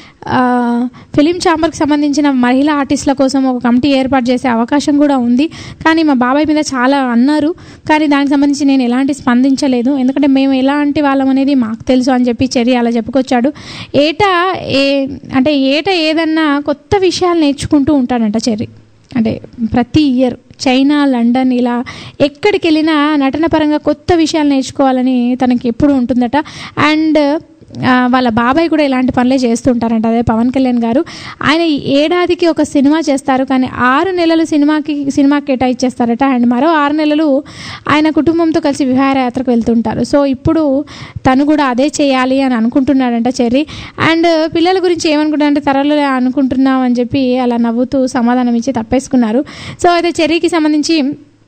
ఫిలిం ఛాంబర్కి సంబంధించిన మహిళా ఆర్టిస్టుల కోసం ఒక కమిటీ ఏర్పాటు చేసే అవకాశం కూడా ఉంది. కానీ మా బాబాయ్ మీద చాలా అన్నారు, కానీ దానికి సంబంధించి నేను ఎలాంటి స్పందించలేదు. ఎందుకంటే మేము ఎలాంటి వాళ్ళం అనేది మాకు తెలుసు అని చెప్పి చెర్రీ అలా చెప్పుకొచ్చాడు. ఏటా ఏ అంటే ఏటా ఏదన్నా కొత్త విషయాలు నేర్చుకుంటూ ఉంటాడంట చెర్రీ. అంటే ప్రతి ఇయర్ చైనా, లండన్ ఇలా ఎక్కడికి వెళ్ళినా నటన పరంగా కొత్త విషయాలు నేర్చుకోవాలని తనకి ఎప్పుడు ఉంటుందట. అండ్ వాళ్ళ బాబాయ్ కూడా ఇలాంటి పనులే చేస్తుంటారంట. అదే పవన్ కళ్యాణ్ గారు ఆయన ఏడాదికి ఒక సినిమా చేస్తారు, కానీ ఆరు నెలలు సినిమాకి సినిమా కేటాయించేస్తారట. అండ్ మరో ఆరు నెలలు ఆయన కుటుంబంతో కలిసి విహారయాత్రకు వెళ్తుంటారు. సో ఇప్పుడు తను కూడా అదే చేయాలి అని అనుకుంటున్నాడంట చెర్రీ. అండ్ పిల్లల గురించి ఏమనుకుంటారంటే తరలో అనుకుంటున్నాం అని చెప్పి అలా నవ్వుతూ సమాధానం ఇచ్చి తప్పేసుకున్నారు. సో అయితే చెర్రీకి సంబంధించి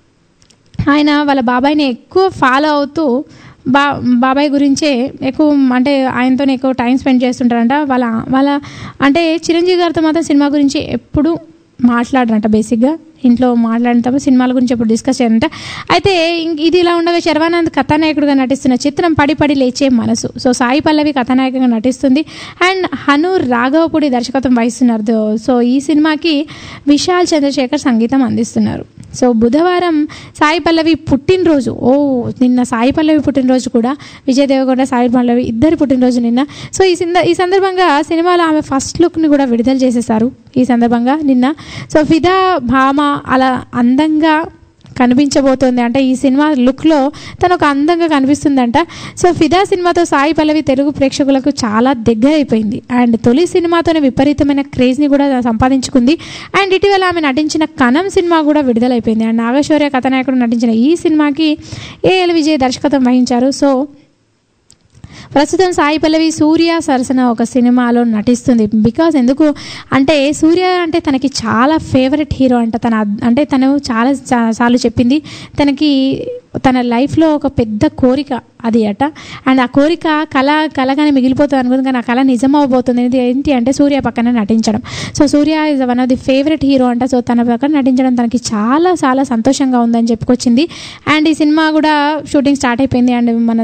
ఆయన వాళ్ళ బాబాయ్ని ఎక్కువ ఫాలో అవుతూ బా బాబాయ్ గురించే ఎక్కువ అంటే ఆయనతోనే ఎక్కువ టైం స్పెండ్ చేస్తుంటారంట. వాళ్ళ వాళ్ళ అంటే చిరంజీవి గారితో మాత్రం సినిమా గురించి ఎప్పుడు మాట్లాడరంట. బేసిక్గా ఇంట్లో మాట్లాడినప్పుడు సినిమాల గురించి ఎప్పుడు డిస్కస్ చేయాలంట. అయితే ఇది ఇలా ఉండగా శర్వానంద్ కథానాయకుడిగా నటిస్తున్న చిత్రం పడి పడి లేచే మనసు. సో సాయి పల్లవి కథానాయకంగా నటిస్తుంది. అండ్ హను రాఘవపూడి దర్శకత్వం వహిస్తున్నారు. సో ఈ సినిమాకి విశాల్ చంద్రశేఖర్ సంగీతం అందిస్తున్నారు. సో బుధవారం సాయి పల్లవి పుట్టినరోజు. ఓ నిన్న సాయి పల్లవి పుట్టినరోజు కూడా. విజయ్ దేవరకొండ, సాయి పల్లవి ఇద్దరి పుట్టినరోజు నిన్న. సో ఈ సంద ఈ సందర్భంగా సినిమాలో ఆమె ఫస్ట్ లుక్ని కూడా విడుదల చేసేసారు ఈ సందర్భంగా నిన్న. సో ఫిదా భామ అలా అందంగా కనిపించబోతోంది. అంటే ఈ సినిమా లుక్లో తను ఒక అందంగా కనిపిస్తుందంట. సో ఫిదా సినిమాతో సాయి పల్లవి తెలుగు ప్రేక్షకులకు చాలా దగ్గర అయిపోయింది. అండ్ తొలి సినిమాతోనే విపరీతమైన క్రేజ్ని కూడా సంపాదించుకుంది. అండ్ ఇటీవల ఆమె నటించిన కనం సినిమా కూడా విడుదలైపోయింది. అండ్ నాగశౌర్య కథానాయకుడు నటించిన ఈ సినిమాకి ఏఎల్ విజయ్ దర్శకత్వం వహించారు. సో ప్రస్తుతం సాయి పల్లవి సూర్య సరసన ఒక సినిమాలో నటిస్తుంది. బికాజ్ ఎందుకు అంటే సూర్య అంటే తనకి చాలా ఫేవరెట్ హీరో అంట. తన అంటే తను చాలా సార్లు చెప్పింది తనకి తన లైఫ్లో ఒక పెద్ద కోరిక అది అట. అండ్ ఆ కోరిక కళ కళగానే మిగిలిపోతుంది అనుకుంది, కానీ ఆ కళ నిజం అవ్వబోతుంది. ఏంటి అంటే సూర్య పక్కన నటించడం. So Suriya is one of the favourite hero అంట. సో తన పక్కన నటించడం తనకి చాలా చాలా సంతోషంగా ఉందని చెప్పుకొచ్చింది. అండ్ ఈ సినిమా కూడా షూటింగ్ స్టార్ట్ అయిపోయింది. అండ్ మన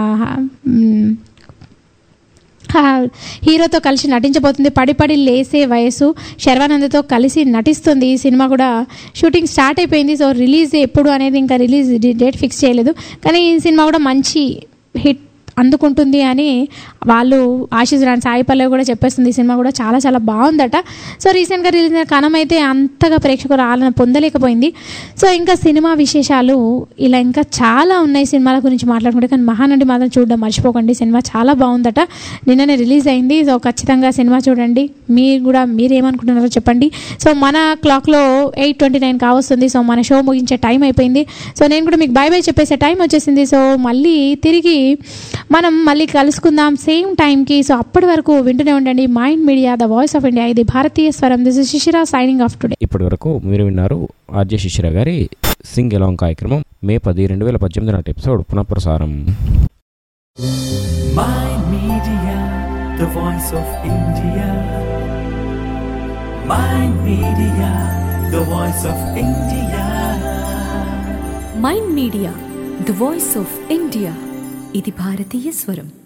హీరోతో కలిసి నటించబోతుంది. పడి పడి లేసే వయసు శర్వానంద్తో కలిసి నటిస్తుంది. ఈ సినిమా కూడా షూటింగ్ స్టార్ట్ అయిపోయింది. సో రిలీజ్ ఎప్పుడు అనేది ఇంకా రిలీజ్ డేట్ ఫిక్స్ చేయలేదు, కానీ ఈ సినిమా కూడా మంచి హిట్ అందుకుంటుంది అని వాళ్ళు ఆశిస్తున్నారు. సాయి పల్లవి కూడా చెప్పేస్తుంది ఈ సినిమా కూడా చాలా చాలా బాగుందట. సో రీసెంట్గా రిలీజ్ అయిన కనం అయితే అంతగా ప్రేక్షకులు ఆలన పొందలేకపోయింది. సో ఇంకా సినిమా విశేషాలు ఇలా ఇంకా చాలా ఉన్నాయి సినిమాల గురించి మాట్లాడుకుంటే, కానీ మహానటి మాత్రం చూడడం మర్చిపోకండి. సినిమా చాలా బాగుందట. నిన్ననే రిలీజ్ అయింది. సో ఖచ్చితంగా సినిమా చూడండి. మీరు కూడా మీరు ఏమనుకుంటున్నారో చెప్పండి. సో మన క్లాక్లో ఎయిట్ ట్వంటీ నైన్ కావస్తుంది. సో మన షో ముగించే టైం అయిపోయింది. సో నేను కూడా మీకు బై బై చెప్పేసే టైం వచ్చేసింది. సో మళ్ళీ తిరిగి మనం మళ్ళీ కలుసుకుందాం సేమ్ టైంకి. సో అప్పటి వరకు వింటూనే ఉండండి mind media, the voice of India. ఇది భారతీయ స్వరం. This is Shishira signing off today. ఇప్పటి వరకు మీరు విన్నారు ఆర్జే శిశిర గారి సింగ్ ఎలాంగ్ కార్యక్రమం మే పది రెండు వేల పద్దెనిమిది నాటి ఎపిసోడ్ పునఃప్రసారం. Mind Media, the voice of India. Mind Media, the voice of India. Mind media the voice of India. ఇది భారతీయ స్వరం.